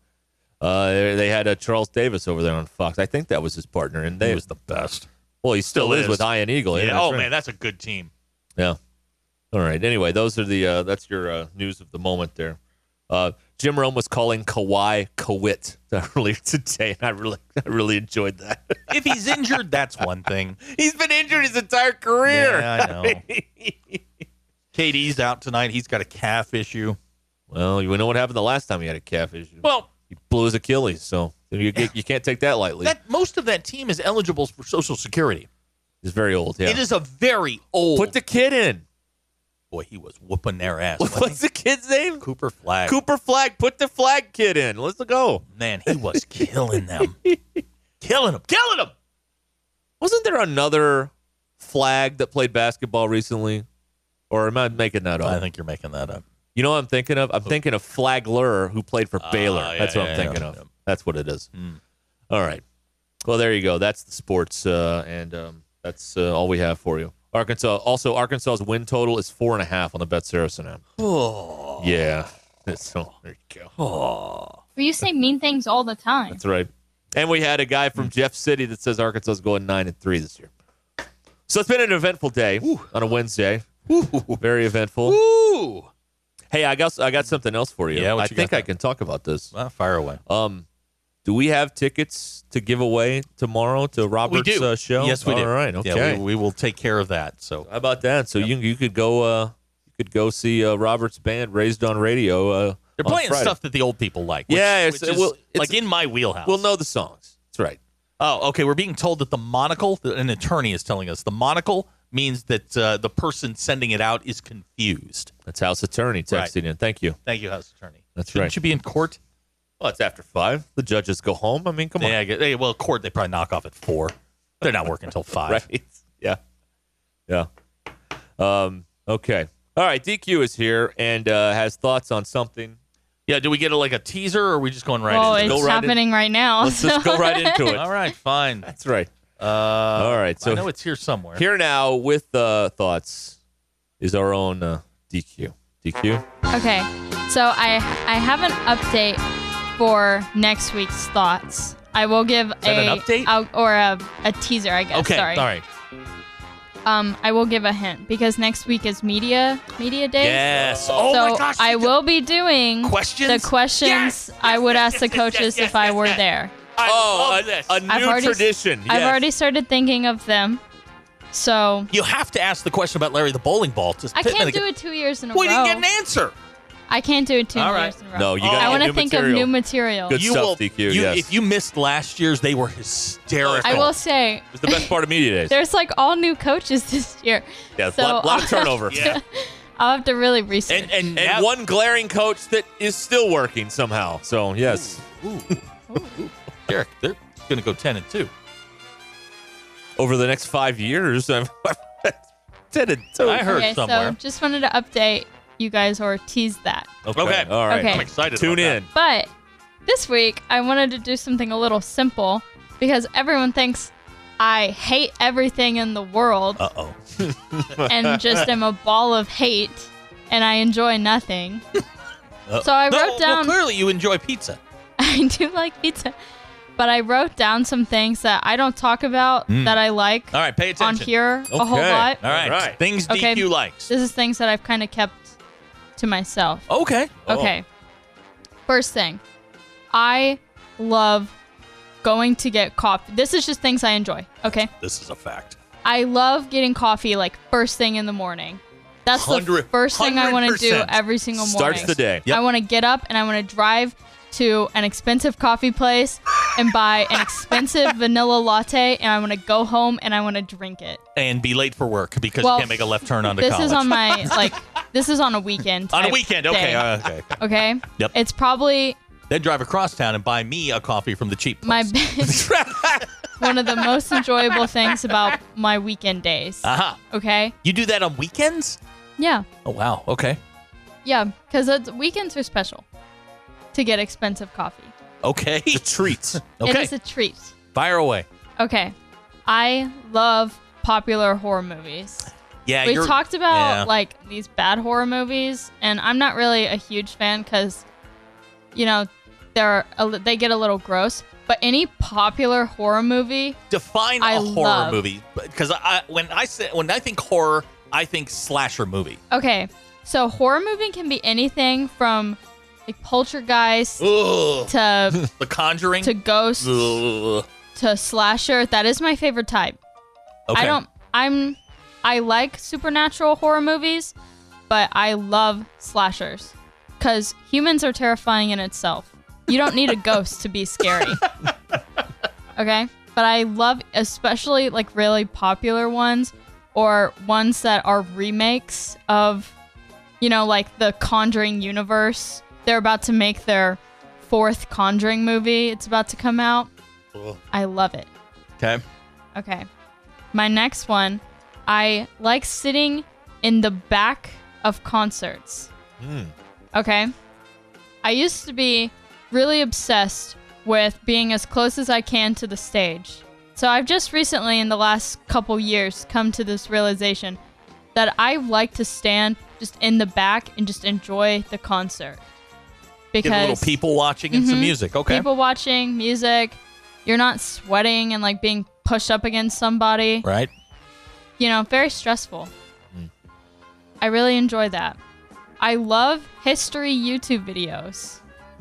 They had Charles Davis over there on Fox. I think that was his partner, and he was the best. Well, he still is with Ian Eagle. Yeah. That's right. Man, that's a good team. Yeah. All right. Anyway, those are that's your news of the moment there. Jim Rome was calling Kawhi Kawit earlier today, and I really enjoyed that. If he's injured, that's one thing. He's been injured his entire career. Yeah, I know. KD's out tonight. He's got a calf issue. Well, you know what happened the last time he had a calf issue. Well, he blew his Achilles, so you can't take that lightly. Most of that team is eligible for Social Security. He's very old, yeah. It is a very old. Put the kid in. Boy, he was whooping their ass. What's the kid's name? Cooper Flagg. Cooper Flagg. Put the Flagg kid in. Let's go. Man, he was killing them. Killing them. Wasn't there another Flagg that played basketball recently? Or am I making that up? I think you're making that up. You know what I'm thinking of? I'm thinking of Flagler, who played for Baylor. That's what I'm thinking of. That's what it is. All right. Well, there you go. That's the sports, and that's all we have for you. Arkansas's win total is 4.5 on the Bet Saracen app. Oh. Yeah. So there you go. Oh. Well, you say mean things all the time. That's right. And we had a guy from Jeff City that says Arkansas is going 9-3 this year. So it's been an eventful day on a Wednesday. Very eventful. Ooh. Hey, I got something else for you. Yeah, I think I can talk about this. Well, fire away. Do we have tickets to give away tomorrow to Robert's show? Yes, we do. All right, okay. Yeah, we will take care of that. So how about that? So you could go see Robert's band, Raised on Radio. They're playing stuff that the old people like. Which is like in my wheelhouse. We'll know the songs. That's right. Oh, okay. We're being told that the monocle, an attorney is telling us, the monocle means that the person sending it out is confused. That's House Attorney texting in. Thank you. Thank you, House Attorney. That's Shouldn't right. you be in court? Well, it's after 5. The judges go home. I mean, come on. Yeah, well, court, they probably knock off at 4. They're not working until 5. Right. Yeah. Okay. All right. DQ is here and has thoughts on something. Yeah, do we get a teaser, or are we just going right into it? It's happening right now. Let's just go right into it. All right, fine. That's right. All right. So I know it's here somewhere. Here now with thoughts is our own DQ. DQ? Okay. So I have an update for next week's thoughts. I will give an update? or a teaser, I guess. Okay. Sorry. All right. I will give a hint because next week is media day. Yes. So my gosh. I will be doing questions. The questions Yes. I would ask the coaches if I were there. I love this. A new tradition. I've Yes. already started thinking of them. So You have to ask the question about Larry the bowling ball. I can't do it 2 years in a row. We didn't get an answer. I can't do it 2 All years right. in a row. No, you got I want new to think material. of new material. Good stuff, DQ. Yes. If you missed last year's, they were hysterical. I will say It's the best part of media days. there's all new coaches this year. Yeah, so lot of turnover. Yeah. I'll have to really research. And one glaring coach that is still working somehow. So, yes. Ooh. Derek, they're going to go 10-2. Over the next 5 years, did it too. I heard Okay, somewhere. so just wanted to update you guys or tease that. Okay. All right. Okay. I'm excited. Tune about in. But this week, I wanted to do something a little simple because everyone thinks I hate everything in the world That. Uh-oh. and just am a ball of hate and I enjoy nothing. So I wrote down. Well, clearly you enjoy pizza. I do like pizza, but I wrote down some things that I don't talk about that I like All right, pay on attention. here a whole lot. All right. Things Okay. DQ likes. This is things that I've kind of kept to myself. Okay. Okay. First thing, I love going to get coffee. This is just things I enjoy. Okay. This is a fact. I love getting coffee like first thing in the morning. That's the 100 first thing I want to do 100%. every single morning. Starts the day. I want to get up and I want to drive to an expensive coffee place and buy an expensive vanilla latte, and I want to go home and I want to drink it. And be late for work because Well, you can't make a left turn onto This college. is on my this is on a weekend. On a type weekend. day. Okay. Okay. Yep. It's probably Then drive across town and buy me a coffee from the cheap my place. one of the most enjoyable things about my weekend days. Aha. Okay. You do that on weekends? Yeah. Oh, wow. Okay. Yeah, because weekends are special to get expensive coffee. Okay. The treats. Okay. It is a treat. Fire away. Okay. I love popular horror movies. Yeah, We you're- talked about yeah. like these bad horror movies, and I'm not really a huge fan because, they get a little gross. But any popular horror movie, Define I a horror love. movie, because when I think horror, I think slasher movie. okay. So horror movie can be anything from like Poltergeist Ugh. to The Conjuring. to Ghost Ugh. to slasher. That is my favorite type. Okay. I like supernatural horror movies, but I love slashers because humans are terrifying in itself. You don't need a ghost to be scary. Okay? But I love especially like really popular ones or ones that are remakes of, like the Conjuring universe. They're about to make their 4th Conjuring movie. It's about to come out. Ugh. I love it. Okay. Okay. My next one, I like sitting in the back of concerts. Okay. I used to be really obsessed with being as close as I can to the stage. So I've just recently, in the last couple years, come to this realization that I like to stand just in the back and just enjoy the concert. Because Get a little people watching and some Mhm. music. Okay. people watching, music, you're not sweating and like being pushed up against somebody. Right. Very stressful. I really enjoy that. I love history YouTube videos.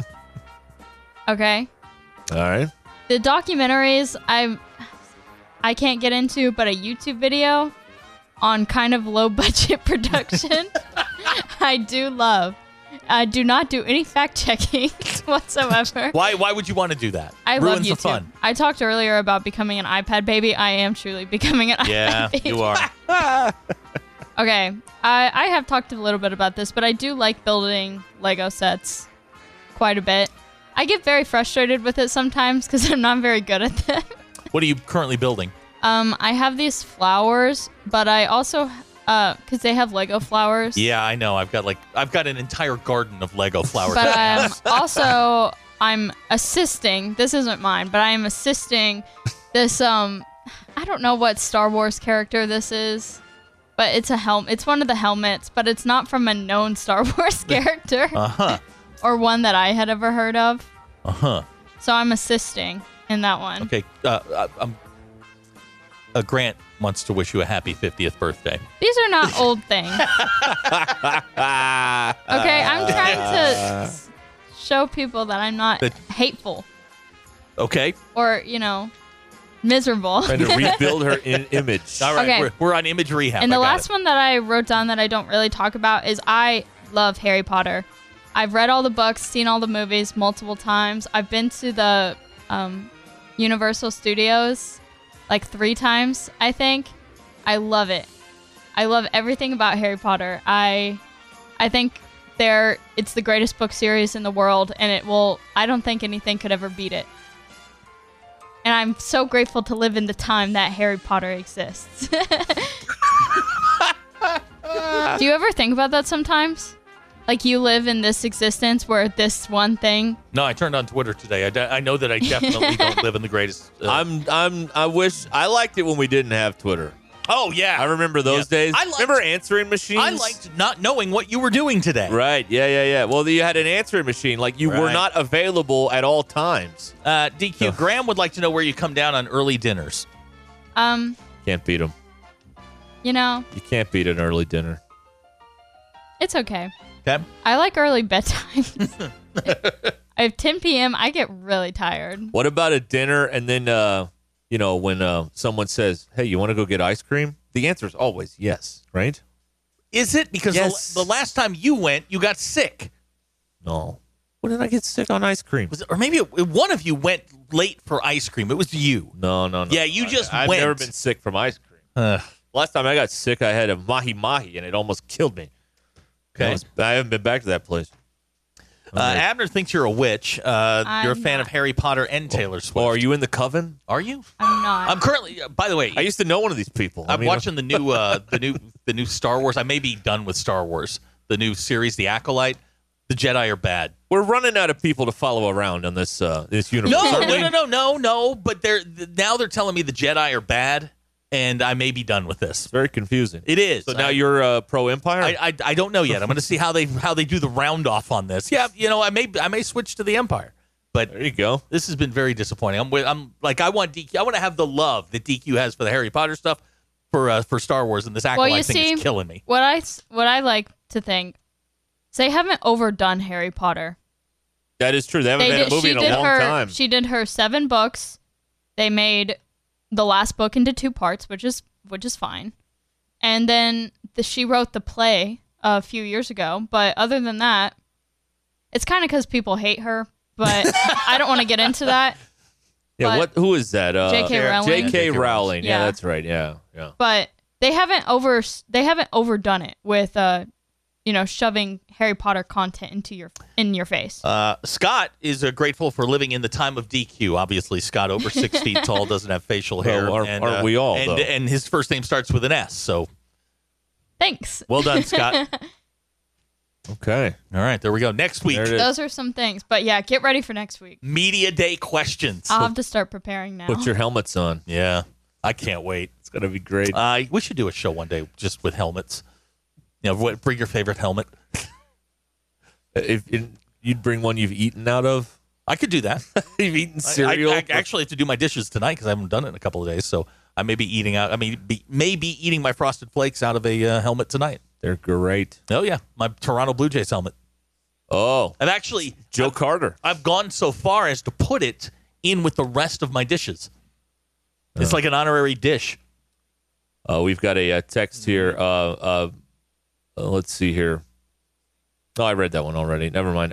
Okay? All right. The documentaries I can't get into, but a YouTube video on kind of low budget production I do love. I do not do any fact checking whatsoever. Why would you want to do that? I Ruins love the YouTube. fun. I talked earlier about becoming an iPad baby. I am truly becoming an Yeah, iPad baby. you are. Okay, I have talked a little bit about this, but I do like building Lego sets quite a bit. I get very frustrated with it sometimes because I'm not very good at them. What are you currently building? I have these flowers, but I also, because they have Lego flowers. Yeah, I know. I've got an entire garden of Lego flowers. But I'm assisting. This isn't mine, but I am assisting this. I don't know what Star Wars character this is, but it's a helmet. It's one of the helmets, but it's not from a known Star Wars character or one that I had ever heard of. So I'm assisting in that one. Okay. Grant wants to wish you a happy 50th birthday. These are not old things. Okay, I'm trying to show people that I'm not hateful Okay. or, miserable. Trying to rebuild her image. All right. Okay. We're on image rehab. And the I got last it. one that I wrote down that I don't really talk about is I love Harry Potter. I've read all the books, seen all the movies multiple times. I've been to the Universal Studios like 3 times, I think. I love it. I love everything about Harry Potter. I think it's the greatest book series in the world, and I don't think anything could ever beat it. And I'm so grateful to live in the time that Harry Potter exists. Do you ever think about that sometimes? Like you live in this existence where this one thing. No, I turned on Twitter today. I know that I definitely don't live in the greatest. I wish I liked it when we didn't have Twitter. Oh yeah, I remember those days. Remember answering machines? I liked not knowing what you were doing today. Right. Yeah. Well, you had an answering machine. Like you were not available at all times. DQ, Graham would like to know where you come down on early dinners. Can't beat them. You know. You can't beat an early dinner. It's okay. Okay. I like early bedtimes. At 10 p.m., I get really tired. What about a dinner and then, when someone says, hey, you want to go get ice cream? The answer is always yes, right? Is it? Because Yes. the last time you went, you got sick. No. When did I get sick on ice cream? Or maybe one of you went late for ice cream. It was you. No. Yeah, you just I've went. never been sick from ice cream. Last time I got sick, I had a mahi-mahi, and it almost killed me. Okay. I haven't been back to that place. Abner thinks you're a witch. You're a fan of Harry Potter and Taylor Swift. Oh, are you in the coven? Are you? I'm not. I'm currently. By the way, I used to know one of these people. I'm watching the new, the new Star Wars. I may be done with Star Wars. The new series, The Acolyte. The Jedi are bad. We're running out of people to follow around on this universe. No. But now they're telling me the Jedi are bad, and I may be done with this. It's very confusing. It is. So now you're pro Empire? I don't know yet. I'm going to see how they do the round off on this. Yeah, I may switch to the Empire. But there you go. This has been very disappointing. I want DQ. I want to have the love that DQ has for the Harry Potter stuff for Star Wars, and this Acolyte thing is killing me. What I like to think, they haven't overdone Harry Potter. That is true. They haven't made a movie in a long time. She did her 7 books. They made the last book into 2 parts, which is fine. And then she wrote the play a few years ago. But other than that, it's kind of because people hate her. But I don't want to get into that. Yeah, who is that? J.K. Rowling. J.K. Rowling. Yeah, that's right. Yeah. But they haven't overdone it with shoving Harry Potter content in your face. Scott is grateful for living in the time of DQ. Obviously, Scott, over 6 feet tall, doesn't have facial hair. Well, aren't we all, though? And his first name starts with an S, so... Thanks. Well done, Scott. Okay. All right, there we go. Next week. Those are some things. But yeah, get ready for next week. Media Day questions. I'll have to start preparing now. Put your helmets on. Yeah, I can't wait. It's going to be great. We should do a show one day just with helmets. Bring your favorite helmet. If you'd bring one you've eaten out of, I could do that. You've eaten cereal. I actually have to do my dishes tonight because I haven't done it in a couple of days. So I may be eating out. Maybe eating my Frosted Flakes out of a helmet tonight. They're great. Oh yeah, my Toronto Blue Jays helmet. Oh, I've actually Joe Carter. I've gone so far as to put it in with the rest of my dishes. It's like an honorary dish. We've got a text here. Let's see here. Oh, I read that one already. Never mind.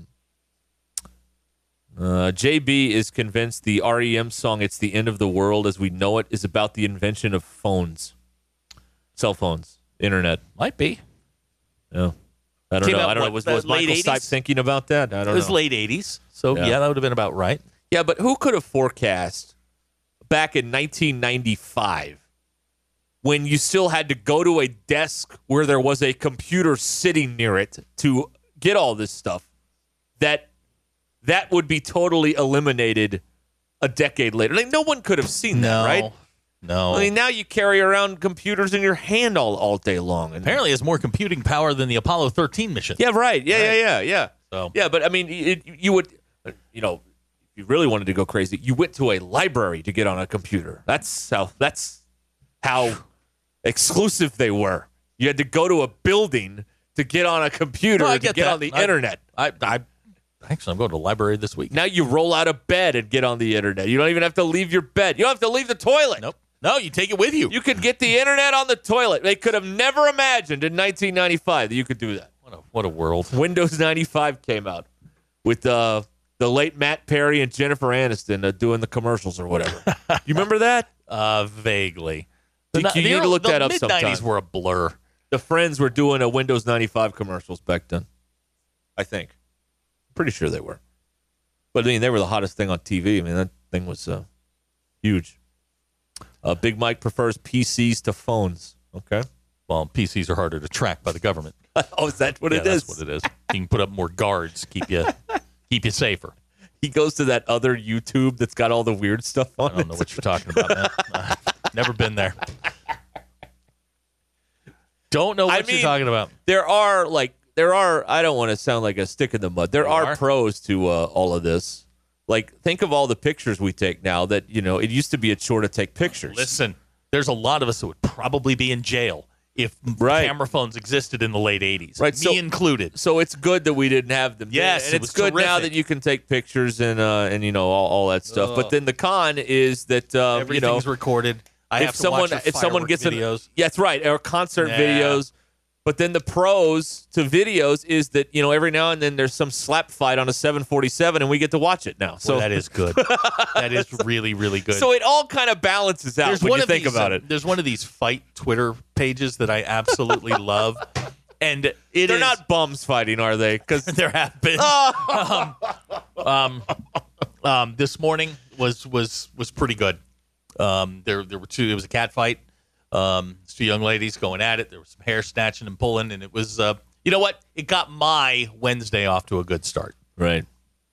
JB is convinced the REM song "It's the End of the World as We Know It" is about the invention of phones, cell phones, internet. Might be. Yeah. I don't know. Was Michael Stipe thinking about that? I don't know. It was late 80s. So, yeah, that would have been about right. Yeah, but who could have forecast back in 1995 when you still had to go to a desk where there was a computer sitting near it to get all this stuff, that would be totally eliminated a decade later? Like, no one could have seen that, right? No. I mean, now you carry around computers in your hand all day long. And apparently, it's more computing power than the Apollo 13 mission. Yeah, right. Yeah. So. Yeah, but I mean, you would, if you really wanted to go crazy, you went to a library to get on a computer. That's how exclusive they were. You had to go to a building to get on a computer to get on the internet. Actually, I'm going to the library this week. Now you roll out of bed and get on the internet. You don't even have to leave your bed. You don't have to leave the toilet. Nope. No, you take it with you. You could get the internet on the toilet. They could have never imagined in 1995 that you could do that. What a world. Windows 95 came out with the late Matt Perry and Jennifer Aniston doing the commercials or whatever. You remember that? Vaguely. You need to look that up sometime. The mid-90s were a blur. The Friends were doing a Windows 95 commercials back then. I think. Pretty sure they were. But, I mean, they were the hottest thing on TV. I mean, that thing was huge. Big Mike prefers PCs to phones. Okay. Well, PCs are harder to track by the government. Oh, is that what it is? That's what it is. You can put up more guards, keep you safer. He goes to that other YouTube that's got all the weird stuff on it. I don't know what you're talking about, man. Never been there. Don't know what you're talking about. There are, I don't want to sound like a stick in the mud. There are pros to all of this. Like, think of all the pictures we take now that, it used to be a chore to take pictures. Listen, there's a lot of us that would probably be in jail if camera phones existed in the late 80s. Right. Me included. So it's good that we didn't have them. Yes, and it it's was good terrific. now that you can take pictures and all that stuff. But then the con is that, everything's recorded. If someone gets videos. Yeah, that's right, or concert videos. But then the pros to videos is that, every now and then there's some slap fight on a 747 and we get to watch it now. So that is good. That is really, really good. So it all kind of balances out when you think about it. There's one of these fight Twitter pages that I absolutely love. And they're not bums fighting, are they? Because there have been. This morning was pretty good. There were two. It was a cat fight. Two young ladies going at it. There was some hair snatching and pulling, and it was. You know what? It got my Wednesday off to a good start. Right.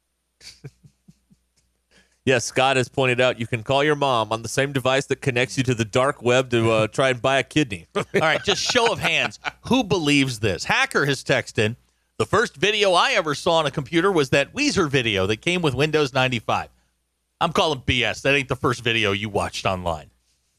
Yes, Scott has pointed out you can call your mom on the same device that connects you to the dark web to try and buy a kidney. All right, just show of hands. Who believes this? Hacker has texted, the first video I ever saw on a computer was that Weezer video that came with Windows 95. I'm calling BS. That ain't the first video you watched online.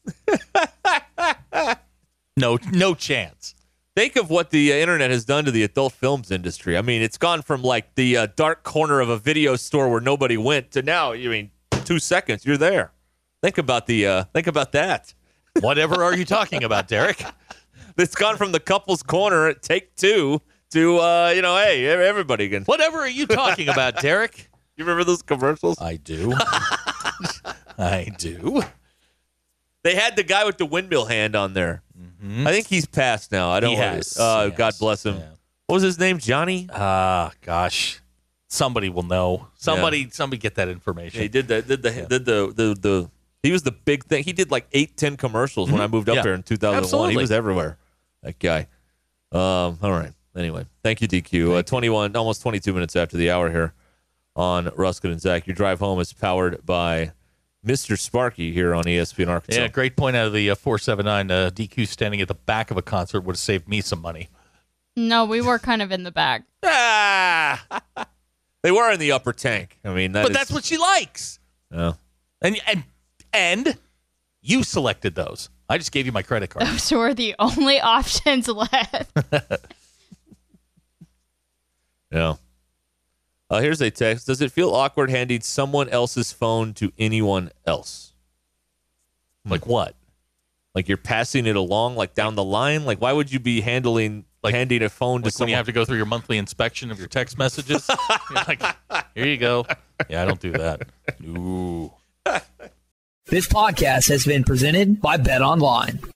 No chance. Think of what the internet has done to the adult films industry. I mean, it's gone from like the dark corner of a video store where nobody went to now, 2 seconds, you're there. Think about that. Whatever are you talking about, Derek? It's gone from the couple's corner at Take Two to, hey, everybody can. Whatever are you talking about, Derek? You remember those commercials? I do. I do. They had the guy with the windmill hand on there. Mm-hmm. I think he's passed now. I don't know. God bless him. Yeah. What was his name? Johnny? Gosh. Somebody will know. Somebody get that information. Yeah, he did that. He was the big thing. He did like 8-10 commercials when I moved up there in 2001. Absolutely. He was everywhere. That guy. All right. Anyway, thank you, DQ. 21, almost 22 minutes after the hour here on Ruskin and Zach. Your drive home is powered by Mr. Sparky here on ESPN Arkansas. Yeah, great point out of the 479. DQ standing at the back of a concert would have saved me some money. No, we were kind of in the back. They were in the upper tank. I mean, that's what she likes. Oh. And you selected those. I just gave you my credit card. Those were the only options left. Yeah. Here's a text. Does it feel awkward handing someone else's phone to anyone else? Like what? Like you're passing it along, like down the line? Like why would you be handing a phone to someone? When you have to go through your monthly inspection of your text messages? You're like, here you go. Yeah, I don't do that. Ooh. This podcast has been presented by BetOnline.